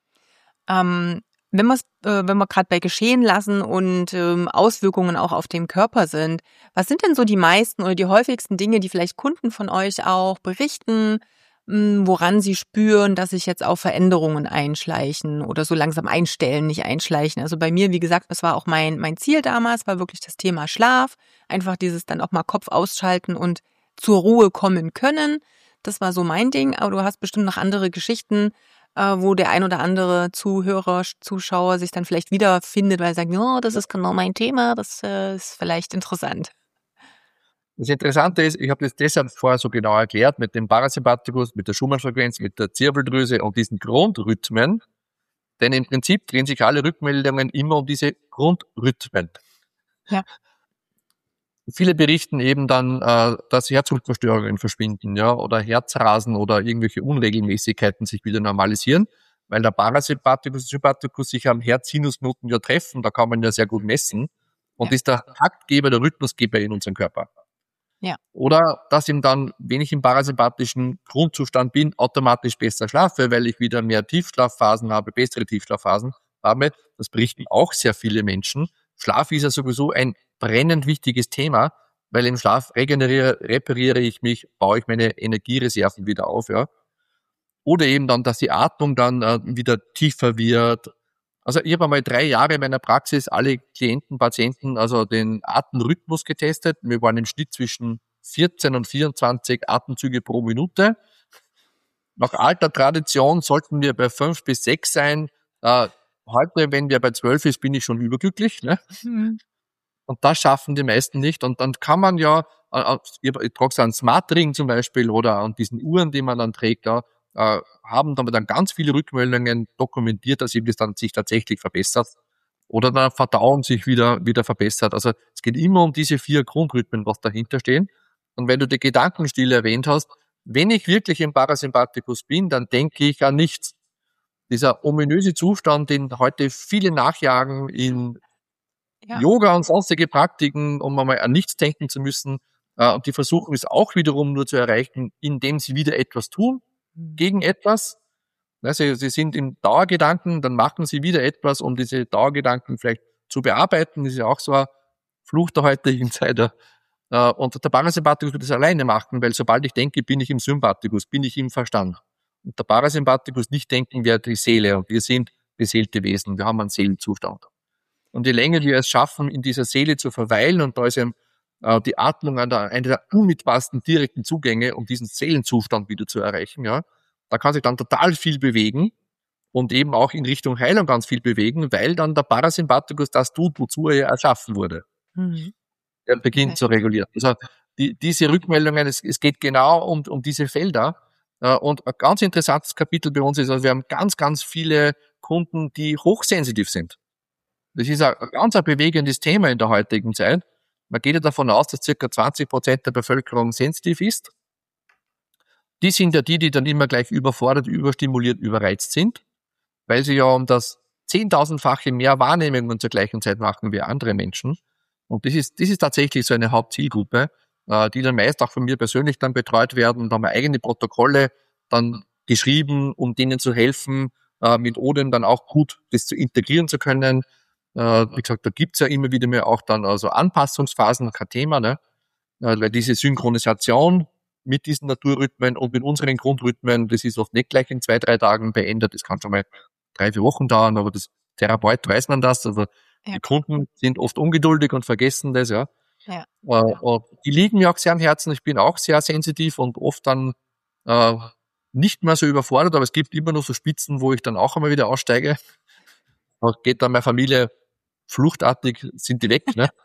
Ähm, wenn, äh, wenn wir gerade bei geschehen lassen und ähm, Auswirkungen auch auf den Körper sind, was sind denn so die meisten oder die häufigsten Dinge, die vielleicht Kunden von euch auch berichten, woran sie spüren, dass sich jetzt auch Veränderungen einschleichen oder so langsam einstellen, nicht einschleichen. Also bei mir, wie gesagt, das war auch mein mein Ziel damals, war wirklich das Thema Schlaf, einfach dieses dann auch mal Kopf ausschalten und zur Ruhe kommen können. Das war so mein Ding, aber du hast bestimmt noch andere Geschichten, wo der ein oder andere Zuhörer, Zuschauer sich dann vielleicht wiederfindet, weil er sagt, ja, das ist genau mein Thema, das ist vielleicht interessant. Das Interessante ist, ich habe das deshalb vorher so genau erklärt, mit dem Parasympathikus, mit der Schumann-Frequenz, mit der Zirbeldrüse und diesen Grundrhythmen, denn im Prinzip drehen sich alle Rückmeldungen immer um diese Grundrhythmen. Ja. Viele berichten eben dann, dass Herzrhythmusstörungen verschwinden, ja, oder Herzrasen oder irgendwelche Unregelmäßigkeiten sich wieder normalisieren, weil der Parasympathikus und Sympathikus sich am Herzsinusnoten ja treffen, da kann man ja sehr gut messen und ja. ist der Taktgeber, der Rhythmusgeber in unserem Körper. Ja. Oder dass ihm dann, wenn ich im parasympathischen Grundzustand bin, automatisch besser schlafe, weil ich wieder mehr Tiefschlafphasen habe, bessere Tiefschlafphasen habe. Das berichten auch sehr viele Menschen. Schlaf ist ja sowieso ein brennend wichtiges Thema, weil im Schlaf regeneriere, repariere ich mich, baue ich meine Energiereserven wieder auf, ja. Oder eben dann, dass die Atmung dann äh, wieder tiefer wird. Also ich habe einmal drei Jahre in meiner Praxis alle Klienten, Patienten, also den Atemrhythmus getestet. Wir waren im Schnitt zwischen vierzehn und vierundzwanzig Atemzüge pro Minute. Nach alter Tradition sollten wir bei fünf bis sechs sein. Äh, heute, wenn wir bei zwölf ist, bin ich schon überglücklich. Ne? Mhm. Und das schaffen die meisten nicht. Und dann kann man ja, äh, ich trage so einen Smart Ring zum Beispiel oder an diesen Uhren, die man dann trägt, ja, äh, haben dann, dann ganz viele Rückmeldungen dokumentiert, dass eben das dann sich tatsächlich verbessert oder dann Verdauung sich wieder, wieder verbessert. Also es geht immer um diese vier Grundrhythmen, was dahinter stehen. Und wenn du die Gedankenstille erwähnt hast, wenn ich wirklich im Parasympathikus bin, dann denke ich an nichts. Dieser ominöse Zustand, den heute viele nachjagen in ja. Yoga und sonstige Praktiken, um einmal an nichts denken zu müssen, äh, und die versuchen es auch wiederum nur zu erreichen, indem sie wieder etwas tun, gegen etwas. Sie, sie sind im Dauergedanken, dann machen sie wieder etwas, um diese Dauergedanken vielleicht zu bearbeiten. Das ist ja auch so ein Fluch der heutigen Zeit. Und der Parasympathikus wird das alleine machen, weil sobald ich denke, bin ich im Sympathikus, bin ich im Verstand. Und der Parasympathikus nicht denken wäre die Seele. Und wir sind beseelte Wesen, wir haben einen Seelenzustand. Und je länger wir es schaffen, in dieser Seele zu verweilen, und da ist eben äh, die Atmung an der, einer der unmittelbarsten direkten Zugänge, um diesen Seelenzustand wieder zu erreichen, ja, da kann sich dann total viel bewegen und eben auch in Richtung Heilung ganz viel bewegen, weil dann der Parasympathikus das tut, wozu er ja erschaffen wurde. Mhm. Er beginnt okay. zu regulieren. Also die, diese Rückmeldungen, es, es geht genau um, um diese Felder. Äh, und ein ganz interessantes Kapitel bei uns ist, also wir haben ganz, ganz viele Kunden, die hochsensitiv sind. Das ist ein ganz ein bewegendes Thema in der heutigen Zeit. Man geht ja davon aus, dass circa zwanzig Prozent der Bevölkerung sensitiv ist. Die sind ja die, die dann immer gleich überfordert, überstimuliert, überreizt sind, weil sie ja um das zehntausendfache mehr Wahrnehmungen zur gleichen Zeit machen wie andere Menschen. Und das ist, das ist tatsächlich so eine Hauptzielgruppe, die dann meist auch von mir persönlich dann betreut werden. Da haben wir eigene Protokolle dann geschrieben, um denen zu helfen, mit Odem dann auch gut das zu integrieren zu können. Wie gesagt, da gibt's ja immer wieder mehr auch dann also Anpassungsphasen, kein Thema, ne? Weil diese Synchronisation mit diesen Naturrhythmen und mit unseren Grundrhythmen, das ist oft nicht gleich in zwei, drei Tagen beendet. Das kann schon mal drei, vier Wochen dauern, aber das Therapeut weiß man das. Also Ja. Die Kunden sind oft ungeduldig und vergessen das, ja. Ja. Äh, äh, die liegen mir auch sehr am Herzen. Ich bin auch sehr sensitiv und oft dann äh, nicht mehr so überfordert, aber es gibt immer noch so Spitzen, wo ich dann auch einmal wieder aussteige. Da geht dann meine Familie fluchtartig, sind die weg, ne?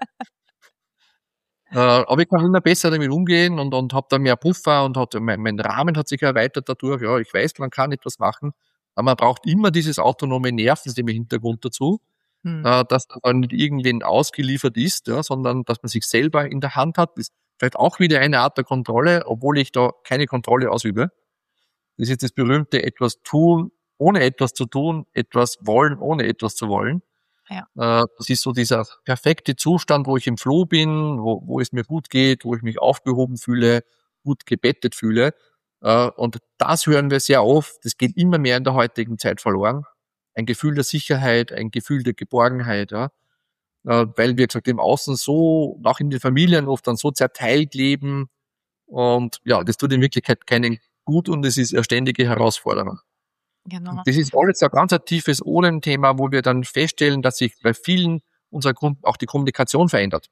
Äh, aber ich kann immer besser damit umgehen und, und habe da mehr Puffer und hat, mein, mein Rahmen hat sich erweitert dadurch. Ja, ich weiß, man kann etwas machen, aber man braucht immer dieses autonome Nervensystem im Hintergrund dazu, Hm. äh, dass man nicht irgendwen ausgeliefert ist, ja, sondern dass man sich selber in der Hand hat. Das ist vielleicht auch wieder eine Art der Kontrolle, obwohl ich da keine Kontrolle ausübe. Das ist das berühmte etwas tun, ohne etwas zu tun, etwas wollen, ohne etwas zu wollen. Ja. Das ist so dieser perfekte Zustand, wo ich im Flow bin, wo, wo es mir gut geht, wo ich mich aufgehoben fühle, gut gebettet fühle. Und das hören wir sehr oft. Das geht immer mehr in der heutigen Zeit verloren. Ein Gefühl der Sicherheit, ein Gefühl der Geborgenheit, ja. Weil wir gesagt im Außen so, auch in den Familien oft dann so zerteilt leben. Und ja, das tut in Wirklichkeit keinen gut und es ist eine ständige Herausforderung. Genau. Das ist alles ein ganz ein tiefes Ohrenthema, wo wir dann feststellen, dass sich bei vielen unserer Kunden auch die Kommunikation verändert.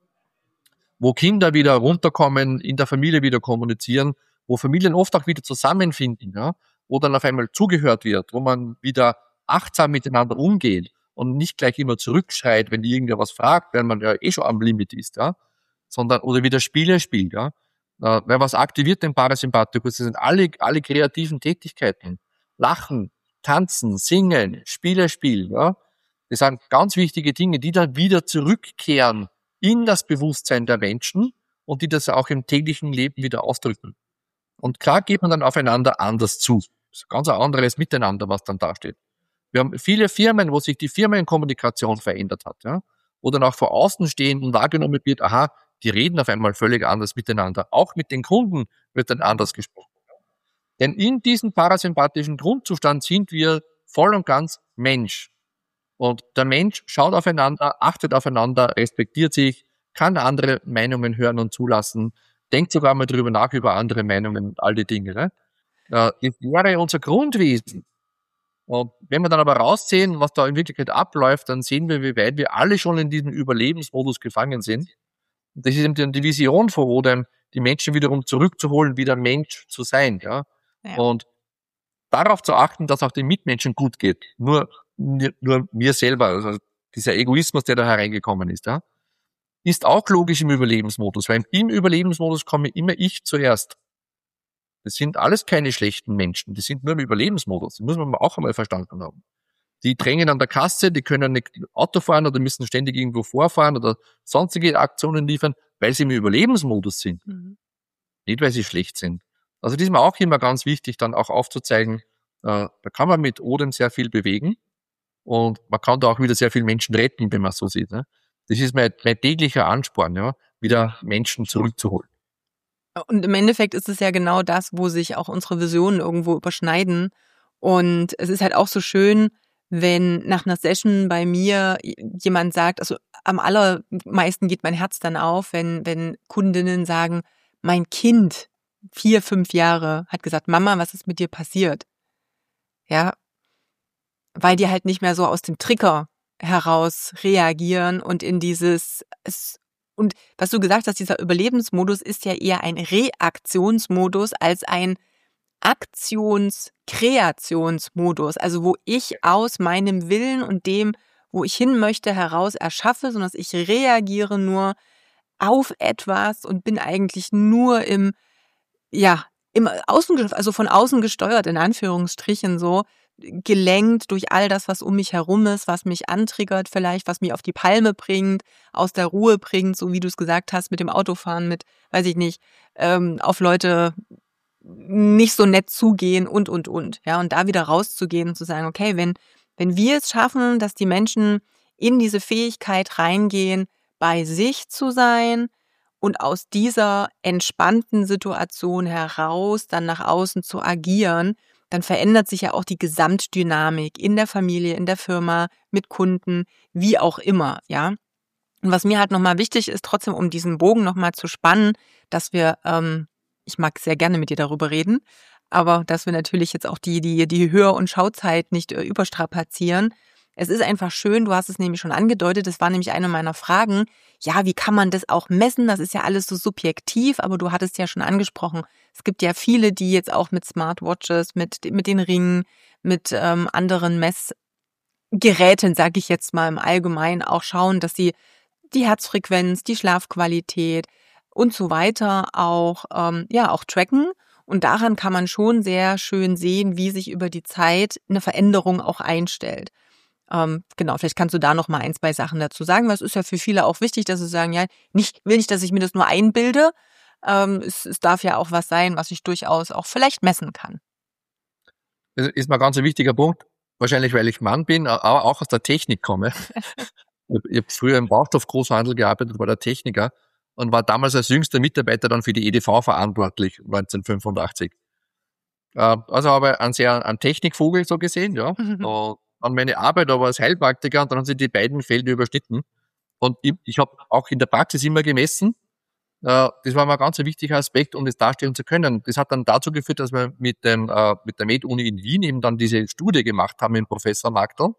Wo Kinder wieder runterkommen, in der Familie wieder kommunizieren, wo Familien oft auch wieder zusammenfinden, ja, wo dann auf einmal zugehört wird, wo man wieder achtsam miteinander umgeht und nicht gleich immer zurückschreit, wenn irgendwer was fragt, weil man ja eh schon am Limit ist, ja, sondern oder wieder Spiele spielt, ja. Weil was aktiviert den Parasympathikus? Das sind alle, alle kreativen Tätigkeiten. Lachen, tanzen, singen, Spiele spielen, ja. Das sind ganz wichtige Dinge, die dann wieder zurückkehren in das Bewusstsein der Menschen und die das auch im täglichen Leben wieder ausdrücken. Und klar geht man dann aufeinander anders zu. Das ist ein ganz anderes Miteinander, was dann da steht. Wir haben viele Firmen, wo sich die Firmenkommunikation verändert hat, ja, wo dann auch vor außen stehen und wahrgenommen wird, aha, die reden auf einmal völlig anders miteinander. Auch mit den Kunden wird dann anders gesprochen. Denn in diesem parasympathischen Grundzustand sind wir voll und ganz Mensch. Und der Mensch schaut aufeinander, achtet aufeinander, respektiert sich, kann andere Meinungen hören und zulassen, denkt sogar mal drüber nach über andere Meinungen und all die Dinge. Ne? Das wäre unser Grundwesen. Und wenn wir dann aber raussehen, was da in Wirklichkeit abläuft, dann sehen wir, wie weit wir alle schon in diesem Überlebensmodus gefangen sind. Und das ist eben die Vision von Odem, die Menschen wiederum zurückzuholen, wieder Mensch zu sein. Ja? Ja. Und darauf zu achten, dass auch den Mitmenschen gut geht. Nur, nur mir selber, also dieser Egoismus, der da hereingekommen ist, ja, ist auch logisch im Überlebensmodus, weil im Überlebensmodus komme immer ich zuerst. Das sind alles keine schlechten Menschen, die sind nur im Überlebensmodus. Das muss man auch einmal verstanden haben. Die drängen an der Kasse, die können nicht Auto fahren oder müssen ständig irgendwo vorfahren oder sonstige Aktionen liefern, weil sie im Überlebensmodus sind. Mhm. Nicht, weil sie schlecht sind. Also das ist mir auch immer ganz wichtig, dann auch aufzuzeigen, äh, da kann man mit Odem sehr viel bewegen und man kann da auch wieder sehr viele Menschen retten, wenn man so sieht. Ne? Das ist mein, mein täglicher Ansporn, ja, wieder Menschen zurückzuholen. Und im Endeffekt ist es ja genau das, wo sich auch unsere Visionen irgendwo überschneiden. Und es ist halt auch so schön, wenn nach einer Session bei mir jemand sagt, also am allermeisten geht mein Herz dann auf, wenn, wenn Kundinnen sagen, mein Kind, vier, fünf Jahre, hat gesagt, Mama, was ist mit dir passiert? Ja, weil die halt nicht mehr so aus dem Trigger heraus reagieren und in dieses, es, und was du gesagt hast, dieser Überlebensmodus ist ja eher ein Reaktionsmodus als ein Aktions-Kreationsmodus, also wo ich aus meinem Willen und dem, wo ich hin möchte, heraus erschaffe, sondern ich reagiere nur auf etwas und bin eigentlich nur im, ja, im Außen, also von außen gesteuert, in Anführungsstrichen so, gelenkt durch all das, was um mich herum ist, was mich antriggert vielleicht, was mich auf die Palme bringt, aus der Ruhe bringt, so wie du es gesagt hast, mit dem Autofahren, mit, weiß ich nicht, ähm, auf Leute nicht so nett zugehen und, und, und. Ja, und da wieder rauszugehen und zu sagen, okay, wenn, wenn wir es schaffen, dass die Menschen in diese Fähigkeit reingehen, bei sich zu sein und aus dieser entspannten Situation heraus dann nach außen zu agieren, dann verändert sich ja auch die Gesamtdynamik in der Familie, in der Firma, mit Kunden, wie auch immer, ja. Und was mir halt nochmal wichtig ist, trotzdem um diesen Bogen nochmal zu spannen, dass wir, ähm, ich mag sehr gerne mit dir darüber reden, aber dass wir natürlich jetzt auch die, die, die Hör- und Schauzeit nicht äh, überstrapazieren, Es ist einfach schön, du hast es nämlich schon angedeutet, das war nämlich eine meiner Fragen. Ja, wie kann man das auch messen? Das ist ja alles so subjektiv, aber du hattest ja schon angesprochen, es gibt ja viele, die jetzt auch mit Smartwatches, mit, mit den Ringen, mit ähm, anderen Messgeräten, sage ich jetzt mal im Allgemeinen, auch schauen, dass sie die Herzfrequenz, die Schlafqualität und so weiter auch, ähm, ja, auch tracken. Und daran kann man schon sehr schön sehen, wie sich über die Zeit eine Veränderung auch einstellt. Ähm, genau, vielleicht kannst du da noch mal ein, zwei Sachen dazu sagen, weil es ist ja für viele auch wichtig, dass sie sagen, ja, nicht, will nicht, dass ich mir das nur einbilde. Ähm, es, es darf ja auch was sein, was ich durchaus auch vielleicht messen kann. Das ist mal ganz ein wichtiger Punkt. Wahrscheinlich, weil ich Mann bin, aber auch aus der Technik komme. Ich habe früher im Baustoffgroßhandel gearbeitet, war der Techniker und war damals als jüngster Mitarbeiter dann für die E D V verantwortlich, neunzehnhundertfünfundachtzig. Also habe ich einen sehr einen Technikvogel so gesehen, ja. Mhm. Und an meine Arbeit aber als Heilpraktiker und dann haben sich die beiden Felder überschnitten. Und ich, ich habe auch in der Praxis immer gemessen. Das war mal ein ganz wichtiger Aspekt, um das darstellen zu können. Das hat dann dazu geführt, dass wir mit dem mit der Med-Uni in Wien eben dann diese Studie gemacht haben mit Professor Magdl.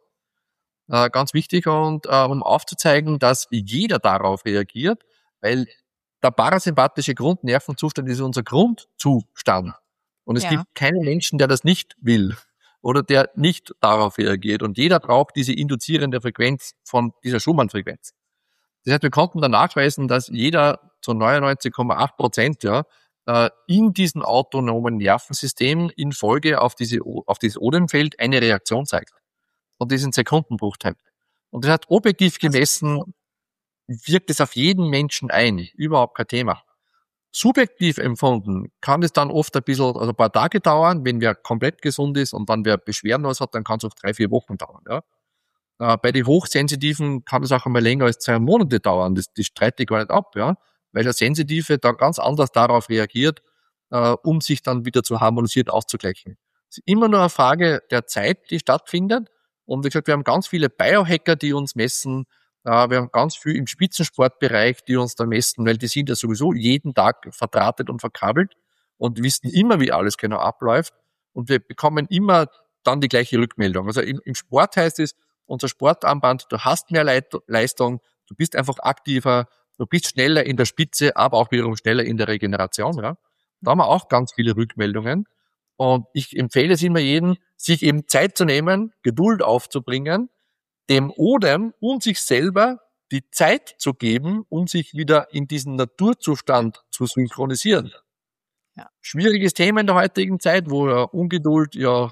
Ganz wichtig, und um aufzuzeigen, dass jeder darauf reagiert, weil der parasympathische Grundnervenzustand ist unser Grundzustand. Und es ja. gibt keinen Menschen, der das nicht will oder der nicht darauf reagiert. Und jeder braucht diese induzierende Frequenz von dieser Schumann-Frequenz. Das heißt, wir konnten dann nachweisen, dass jeder zu neunundneunzig Komma acht Prozent ja, in diesem autonomen Nervensystem in Folge auf, diese, auf dieses Odemfeld eine Reaktion zeigt. Und das in Sekundenbruchteilen. Und das hat objektiv gemessen, wirkt es auf jeden Menschen ein. Überhaupt kein Thema. Subjektiv empfunden kann es dann oft ein bisschen, also ein paar Tage dauern, wenn wer komplett gesund ist, und dann wer beschwerdenlos hat, dann kann es auch drei, vier Wochen dauern. Ja. Äh, bei den Hochsensitiven kann es auch einmal länger als zwei Monate dauern. Das, das streite ich gar nicht ab, ja, weil der Sensitive da ganz anders darauf reagiert, äh, um sich dann wieder zu harmonisieren, auszugleichen. Es ist immer nur eine Frage der Zeit, die stattfindet. Und wie gesagt, wir haben ganz viele Biohacker, die uns messen. Wir haben ganz viel im Spitzensportbereich, die uns da messen, weil die sind ja sowieso jeden Tag verdrahtet und verkabelt und wissen immer, wie alles genau abläuft. Und wir bekommen immer dann die gleiche Rückmeldung. Also im, im Sport heißt es, unser Sportarmband, du hast mehr Leit- Leistung, du bist einfach aktiver, du bist schneller in der Spitze, aber auch wiederum schneller in der Regeneration. Ja. Da haben wir auch ganz viele Rückmeldungen. Und ich empfehle es immer jedem, sich eben Zeit zu nehmen, Geduld aufzubringen, dem Odem und sich selber die Zeit zu geben, um sich wieder in diesen Naturzustand zu synchronisieren. Ja. Schwieriges Thema in der heutigen Zeit, wo ja Ungeduld ja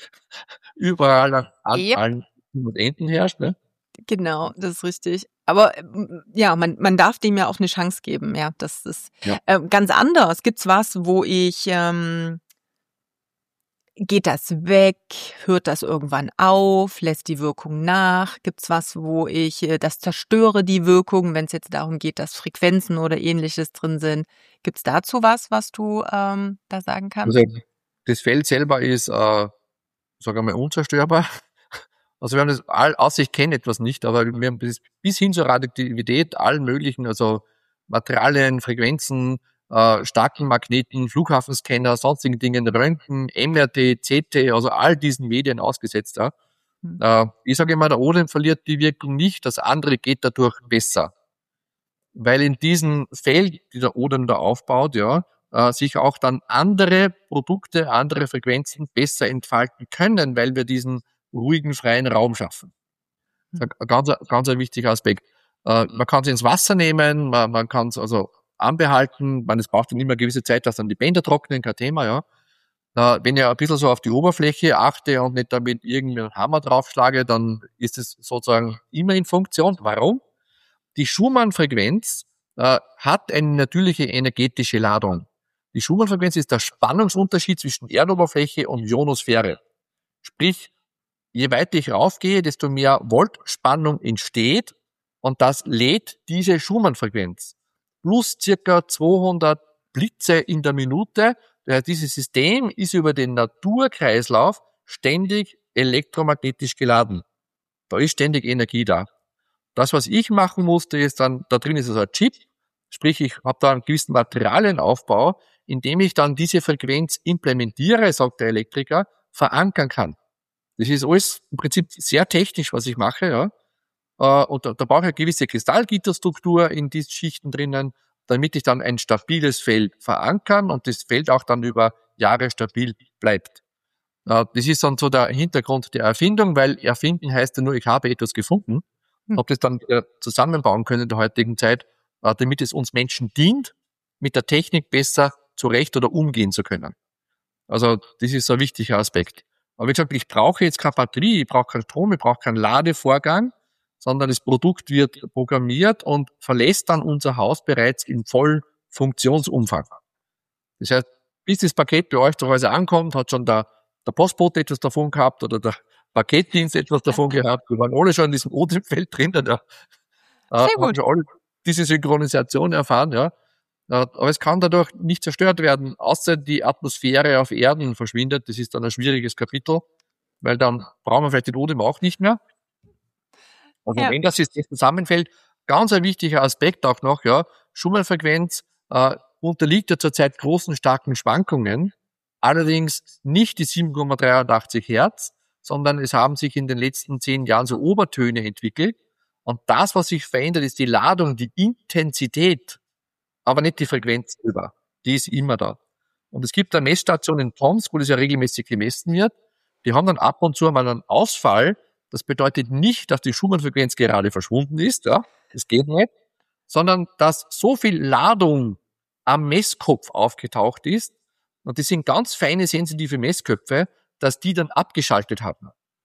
überall an yep. allen und Enden herrscht. Ne? Genau, das ist richtig. Aber ja, man, man darf dem ja auch eine Chance geben. Ja, das ist ja. äh, ganz anders. Gibt's was, wo ich ähm, Geht das weg? Hört das irgendwann auf? Lässt die Wirkung nach? Gibt's was, wo ich äh, das zerstöre, die Wirkung, wenn es jetzt darum geht, dass Frequenzen oder Ähnliches drin sind? Gibt's dazu was, was du ähm, da sagen kannst? Also das Feld selber ist, äh, sagen wir mal, unzerstörbar. Also wir haben das, all, außer ich kenne etwas nicht, aber wir haben bis, bis hin zur Radioaktivität, allen möglichen, also Materialien, Frequenzen, äh, starken Magneten, Flughafenscanner, sonstigen Dingen, Röntgen, M R T, C T, also all diesen Medien ausgesetzt. Ja. Mhm. Äh, ich sage immer, der Odem verliert die Wirkung nicht, das andere geht dadurch besser. Weil in diesem Feld, die der Odem da aufbaut, ja, äh, sich auch dann andere Produkte, andere Frequenzen besser entfalten können, weil wir diesen ruhigen, freien Raum schaffen. Das ist ein ganz, ganz ein wichtiger Aspekt. Äh, man kann es ins Wasser nehmen, man, man kann es also anbehalten, man, es braucht dann immer eine gewisse Zeit, dass dann die Bänder trocknen, kein Thema, ja. Äh, wenn ich ein bisschen so auf die Oberfläche achte und nicht damit irgendwie einen Hammer draufschlage, dann ist es sozusagen immer in Funktion. Warum? Die Schumann-Frequenz äh, hat eine natürliche energetische Ladung. Die Schumann-Frequenz ist der Spannungsunterschied zwischen Erdoberfläche und Ionosphäre. Sprich, je weiter ich raufgehe, desto mehr Voltspannung entsteht und das lädt diese Schumann-Frequenz. Plus circa zweihundert Blitze in der Minute. Das heißt, dieses System ist über den Naturkreislauf ständig elektromagnetisch geladen. Da ist ständig Energie da. Das, was ich machen musste, ist dann, da drin ist also ein Chip, sprich, ich habe da einen gewissen Materialienaufbau, in dem ich dann diese Frequenz implementiere, sagt der Elektriker, verankern kann. Das ist alles im Prinzip sehr technisch, was ich mache, ja. Äh, und da, da brauche ich eine gewisse Kristallgitterstruktur in diesen Schichten drinnen, damit ich dann ein stabiles Feld verankern und das Feld auch dann über Jahre stabil bleibt. Äh, das ist dann so der Hintergrund der Erfindung, weil erfinden heißt ja nur, ich habe etwas gefunden, habe das dann wieder zusammenbauen können in der heutigen Zeit, äh, damit es uns Menschen dient, mit der Technik besser zurecht oder umgehen zu können. Also das ist so ein wichtiger Aspekt. Aber wie gesagt, ich brauche jetzt keine Batterie, ich brauche keinen Strom, ich brauche keinen Ladevorgang, sondern das Produkt wird programmiert und verlässt dann unser Haus bereits in voll Funktionsumfang. Das heißt, bis das Paket bei euch zu Hause ankommt, hat schon der, der Postbote etwas davon gehabt oder der Paketdienst etwas davon gehabt. Wir waren alle schon in diesem Odem-Feld drinnen. Ja. Sehr gut. Haben schon alle diese Synchronisation erfahren, ja. Aber es kann dadurch nicht zerstört werden, außer die Atmosphäre auf Erden verschwindet. Das ist dann ein schwieriges Kapitel, weil dann brauchen wir vielleicht den Odem auch nicht mehr. Also ja. Wenn das System zusammenfällt, ganz ein wichtiger Aspekt auch noch, ja, Schumann-Frequenz äh, unterliegt ja zurzeit großen, starken Schwankungen, allerdings nicht die sieben Komma dreiundachtzig Hertz, sondern es haben sich in den letzten zehn Jahren so Obertöne entwickelt. Und das, was sich verändert, ist die Ladung, die Intensität, aber nicht die Frequenz selber. Die ist immer da. Und es gibt eine Messstation in Toms, wo das ja regelmäßig gemessen wird. Die haben dann ab und zu mal einen Ausfall. Das bedeutet nicht, dass die Schumann-Frequenz gerade verschwunden ist, ja, das geht nicht, sondern dass so viel Ladung am Messkopf aufgetaucht ist, und das sind ganz feine, sensitive Messköpfe, dass die dann abgeschaltet haben.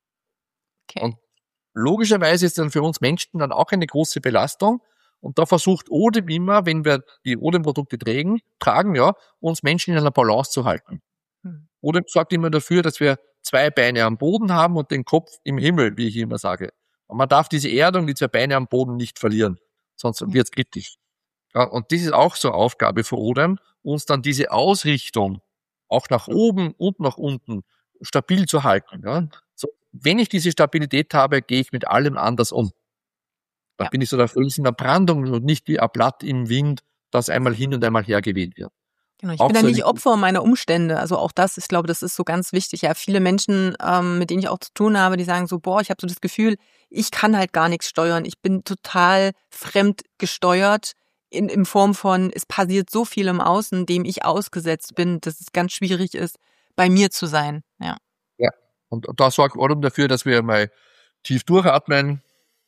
Okay. Und logischerweise ist dann für uns Menschen dann auch eine große Belastung, und da versucht Odem immer, wenn wir die Odem-Produkte tragen, tragen, ja, uns Menschen in einer Balance zu halten. Hm. Odem sorgt immer dafür, dass wir zwei Beine am Boden haben und den Kopf im Himmel, wie ich immer sage. Und man darf diese Erdung, die zwei Beine am Boden nicht verlieren, sonst ja. wird's kritisch. Ja, und das ist auch so eine Aufgabe für Odem, uns dann diese Ausrichtung auch nach oben und nach unten stabil zu halten. Ja. So, wenn ich diese Stabilität habe, gehe ich mit allem anders um. Da ja. bin ich so der Fels in der Brandung und nicht wie ein Blatt im Wind, das einmal hin und einmal her geweht wird. Genau, ich auch bin ja so nicht Opfer meiner Umstände. Also auch das, ich glaube, das ist so ganz wichtig. Ja, viele Menschen, ähm, mit denen ich auch zu tun habe, die sagen so, boah, ich habe so das Gefühl, ich kann halt gar nichts steuern. Ich bin total fremd gesteuert in, in Form von, es passiert so viel im Außen, dem ich ausgesetzt bin, dass es ganz schwierig ist, bei mir zu sein. Ja. Ja, und da sorgt Odem dafür, dass wir mal tief durchatmen,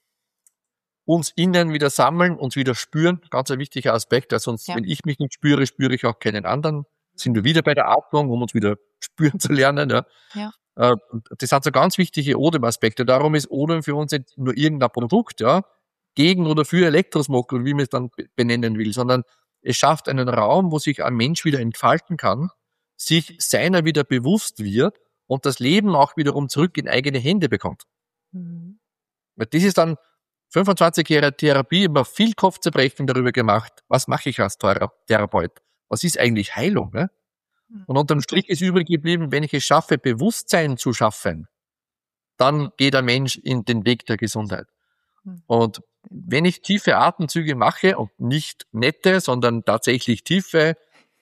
uns innen wieder sammeln, uns wieder spüren, ganz ein wichtiger Aspekt, weil sonst, ja. wenn ich mich nicht spüre, spüre ich auch keinen anderen. Sind wir wieder bei der Atmung, um uns wieder spüren zu lernen. Ja. Ja. Das sind so ganz wichtige Odem-Aspekte. Darum ist Odem für uns nicht nur irgendein Produkt, ja, gegen oder für Elektrosmog, oder wie man es dann benennen will, sondern es schafft einen Raum, wo sich ein Mensch wieder entfalten kann, sich seiner wieder bewusst wird und das Leben auch wiederum zurück in eigene Hände bekommt. Mhm. Weil das ist dann fünfundzwanzig Jahre Therapie, immer viel Kopfzerbrechen darüber gemacht, was mache ich als Therapeut? Was ist eigentlich Heilung? Ne? Und unterm Strich ist übrig geblieben, wenn ich es schaffe, Bewusstsein zu schaffen, dann geht der Mensch in den Weg der Gesundheit. Und wenn ich tiefe Atemzüge mache, und nicht nette, sondern tatsächlich tiefe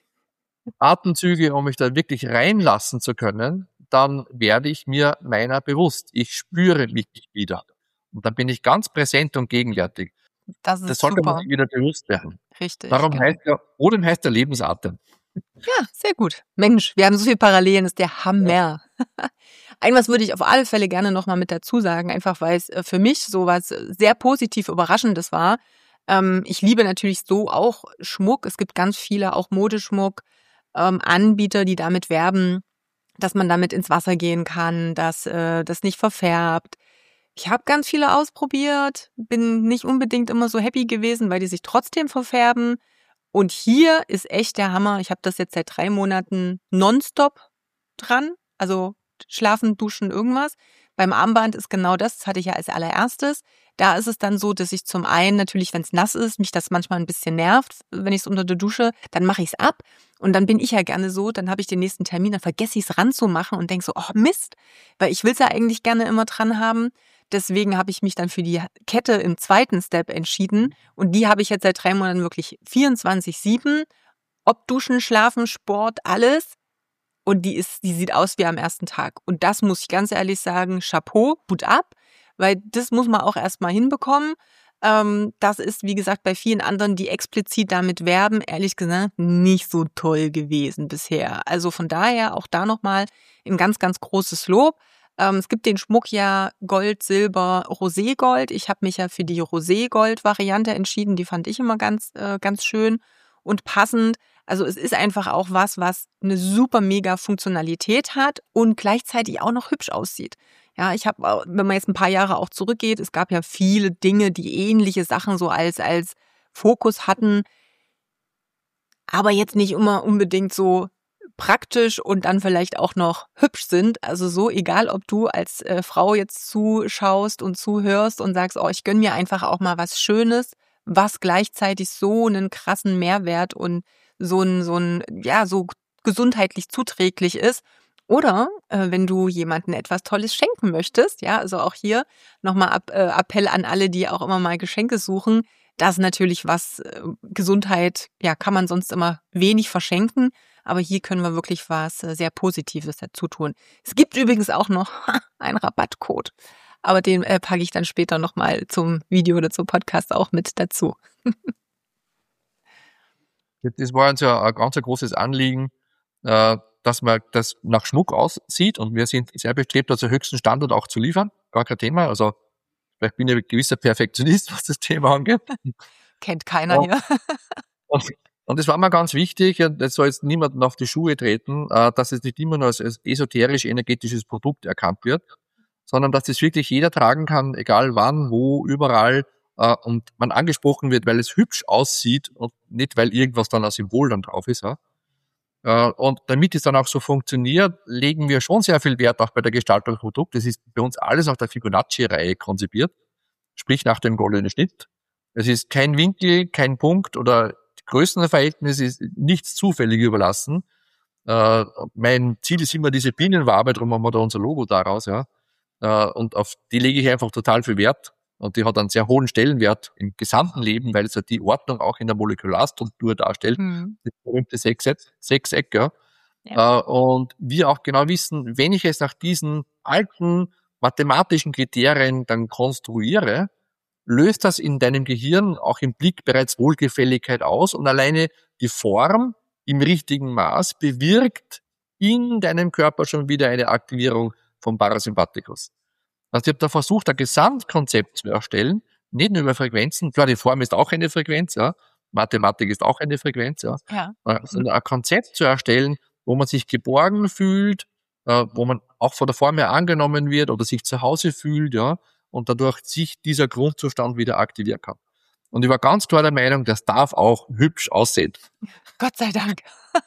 Atemzüge, um mich da wirklich reinlassen zu können, dann werde ich mir meiner bewusst. Ich spüre mich wieder. Und dann bin ich ganz präsent und gegenwärtig. Das ist das sollte super. man sich wieder bewusst werden. Richtig. Darum genau. heißt ja, Odem heißt der Lebensatem. Ja, sehr gut. Mensch, wir haben so viele Parallelen, das ist der Hammer. Ja. Ein was würde ich auf alle Fälle gerne nochmal mit dazu sagen, einfach weil es für mich so was sehr positiv Überraschendes war. Ähm, ich liebe natürlich so auch Schmuck. Es gibt ganz viele, auch Modeschmuck, ähm, Anbieter, die damit werben, dass man damit ins Wasser gehen kann, dass äh, das nicht verfärbt. Ich habe ganz viele ausprobiert, bin nicht unbedingt immer so happy gewesen, weil die sich trotzdem verfärben. Und hier ist echt der Hammer. Ich habe das jetzt seit drei Monaten nonstop dran. Also schlafen, duschen, irgendwas. Beim Armband ist genau das, das hatte ich ja als allererstes. Da ist es dann so, dass ich zum einen natürlich, wenn es nass ist, mich das manchmal ein bisschen nervt, wenn ich es unter der Dusche, dann mache ich es ab. Und dann bin ich ja gerne so, dann habe ich den nächsten Termin, dann vergesse ich es ranzumachen und denke so, oh Mist, weil ich will es ja eigentlich gerne immer dran haben. Deswegen habe ich mich dann für die Kette im zweiten Step entschieden. Und die habe ich jetzt seit drei Monaten wirklich vierundzwanzig sieben. Ob Duschen, Schlafen, Sport, alles. und die ist, die sieht aus wie am ersten Tag. Und das muss ich ganz ehrlich sagen, Chapeau, Hut ab, weil das muss man auch erstmal hinbekommen. Ähm, das ist, wie gesagt, bei vielen anderen, die explizit damit werben, ehrlich gesagt, nicht so toll gewesen bisher. Also von daher auch da nochmal ein ganz, ganz großes Lob. Ähm, es gibt den Schmuck ja Gold, Silber, Roségold. Ich habe mich ja für die Roségold-Variante entschieden. Die fand ich immer ganz, äh, ganz schön und passend. Also es ist einfach auch was, was eine super mega Funktionalität hat und gleichzeitig auch noch hübsch aussieht. Ja, ich habe, wenn man jetzt ein paar Jahre auch zurückgeht, es gab ja viele Dinge, die ähnliche Sachen so als, als Fokus hatten, aber jetzt nicht immer unbedingt so praktisch und dann vielleicht auch noch hübsch sind. Also so, egal ob du als äh, Frau jetzt zuschaust und zuhörst und sagst, oh, ich gönn mir einfach auch mal was Schönes, was gleichzeitig so einen krassen Mehrwert und so ein, so ein, ja, so gesundheitlich zuträglich ist. Oder äh, wenn du jemandem etwas Tolles schenken möchtest, ja, also auch hier nochmal Ab, äh, Appell an alle, die auch immer mal Geschenke suchen. Das ist natürlich was, äh, Gesundheit, ja, kann man sonst immer wenig verschenken, aber hier können wir wirklich was äh, sehr Positives dazu tun. Es gibt übrigens auch noch einen Rabattcode, aber den äh, packe ich dann später nochmal zum Video oder zum Podcast auch mit dazu. Das war uns ja ein ganz ein großes Anliegen, äh, dass man das nach Schmuck aussieht und wir sind sehr bestrebt, also höchsten Standard auch zu liefern. Gar kein Thema. Also vielleicht bin ich ein gewisser Perfektionist, was das Thema angeht. Kennt keiner hier. Und, und das war mir ganz wichtig, das soll jetzt niemandem auf die Schuhe treten, äh, dass es nicht immer nur als, als esoterisch-energetisches Produkt erkannt wird, sondern dass das wirklich jeder tragen kann, egal wann, wo, überall, äh, und man angesprochen wird, weil es hübsch aussieht und nicht, weil irgendwas dann als Symbol dann drauf ist. Ja. Und damit es dann auch so funktioniert, legen wir schon sehr viel Wert auch bei der Gestaltung des Produkts. Das ist bei uns alles nach der Fibonacci-Reihe konzipiert, sprich nach dem goldenen Schnitt. Es ist kein Winkel, kein Punkt oder Größenverhältnis ist nichts zufällig überlassen. Äh, mein Ziel ist immer diese Bienenwabe, darum haben wir da unser Logo daraus, ja. Äh, und auf die lege ich einfach total viel Wert. Und die hat einen sehr hohen Stellenwert im gesamten Leben, weil es ja die Ordnung auch in der Molekularstruktur darstellt. Mhm. Das berühmte Sechseck, ja. Ja. Äh, und wir auch genau wissen, wenn ich es nach diesen alten mathematischen Kriterien dann konstruiere, löst das in deinem Gehirn auch im Blick bereits Wohlgefälligkeit aus und alleine die Form im richtigen Maß bewirkt in deinem Körper schon wieder eine Aktivierung vom Parasympathikus. Also ich habe da versucht, ein Gesamtkonzept zu erstellen, nicht nur über Frequenzen, klar, die Form ist auch eine Frequenz, ja, Mathematik ist auch eine Frequenz, ja, ja. sondern ein Konzept zu erstellen, wo man sich geborgen fühlt, wo man auch von der Form her angenommen wird oder sich zu Hause fühlt, ja, und dadurch sich dieser Grundzustand wieder aktivieren kann. Und ich war ganz klar der Meinung, das darf auch hübsch aussehen. Gott sei Dank.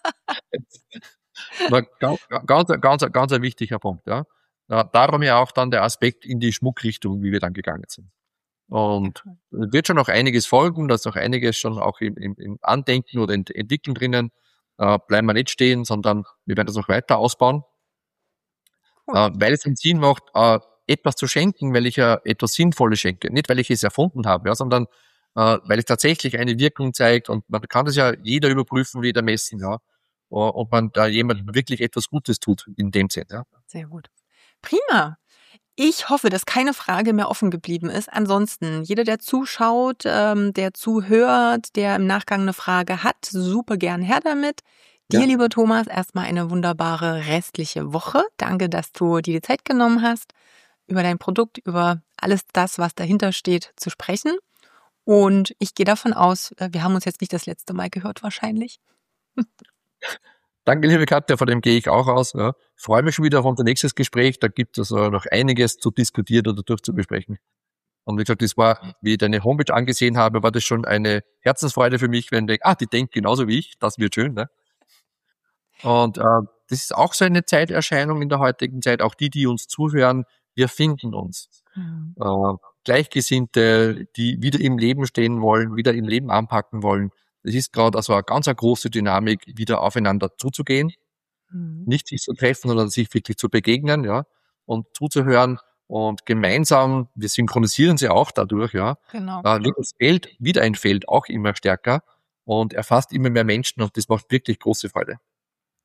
War ganz, ganz, ganz, ganz ein wichtiger Punkt, ja. Darum ja auch dann der Aspekt in die Schmuckrichtung, wie wir dann gegangen sind. Und es wird schon noch einiges folgen, da ist noch einiges schon auch im, im, im Andenken oder in Entwickeln drinnen. Äh, bleiben wir nicht stehen, sondern wir werden das noch weiter ausbauen. Cool. Äh, weil es einen Sinn macht, äh, etwas zu schenken, weil ich ja etwas Sinnvolles schenke. Nicht, weil ich es erfunden habe, ja, sondern äh, weil es tatsächlich eine Wirkung zeigt und man kann das ja jeder überprüfen, jeder messen, ja. Und man da jemandem wirklich etwas Gutes tut in dem Sinn, ja. Sehr gut. Prima. Ich hoffe, dass keine Frage mehr offen geblieben ist. Ansonsten, jeder, der zuschaut, ähm, der zuhört, der im Nachgang eine Frage hat, super gern her damit. Dir, ja. Lieber Thomas, erstmal eine wunderbare restliche Woche. Danke, dass du dir die Zeit genommen hast, über dein Produkt, über alles das, was dahinter steht, zu sprechen. Und ich gehe davon aus, wir haben uns jetzt nicht das letzte Mal gehört, wahrscheinlich. Danke, liebe Katja, von dem gehe ich auch aus. Ja. Ich freue mich schon wieder auf unser nächstes Gespräch. Da gibt es also noch einiges zu diskutieren oder durchzubesprechen. Und wie gesagt, das war, wie ich deine Homepage angesehen habe, war das schon eine Herzensfreude für mich, wenn ich denke, ah, die denkt genauso wie ich, das wird schön. Ne? Und äh, das ist auch so eine Zeiterscheinung in der heutigen Zeit. Auch die, die uns zuhören, wir finden uns. Mhm. Äh, Gleichgesinnte, die wieder im Leben stehen wollen, wieder im Leben anpacken wollen. Das ist gerade also eine ganz eine große Dynamik, wieder aufeinander zuzugehen, mhm. nicht sich zu treffen, sondern sich wirklich zu begegnen, ja, und zuzuhören und gemeinsam, wir synchronisieren sie auch dadurch, ja, genau. äh, wird das Feld, wieder ein Feld auch immer stärker und erfasst immer mehr Menschen und das macht wirklich große Freude.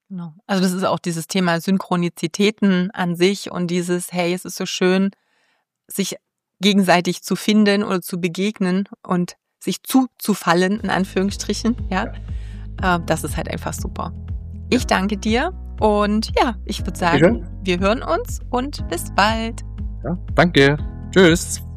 Genau. Also das ist auch dieses Thema Synchronizitäten an sich und dieses, hey, es ist so schön, sich gegenseitig zu finden oder zu begegnen und sich zuzufallen, in Anführungsstrichen, ja. ja. Das ist halt einfach super. Ich danke dir und ja, ich würde sagen, wir hören uns und bis bald. Ja, danke. Tschüss.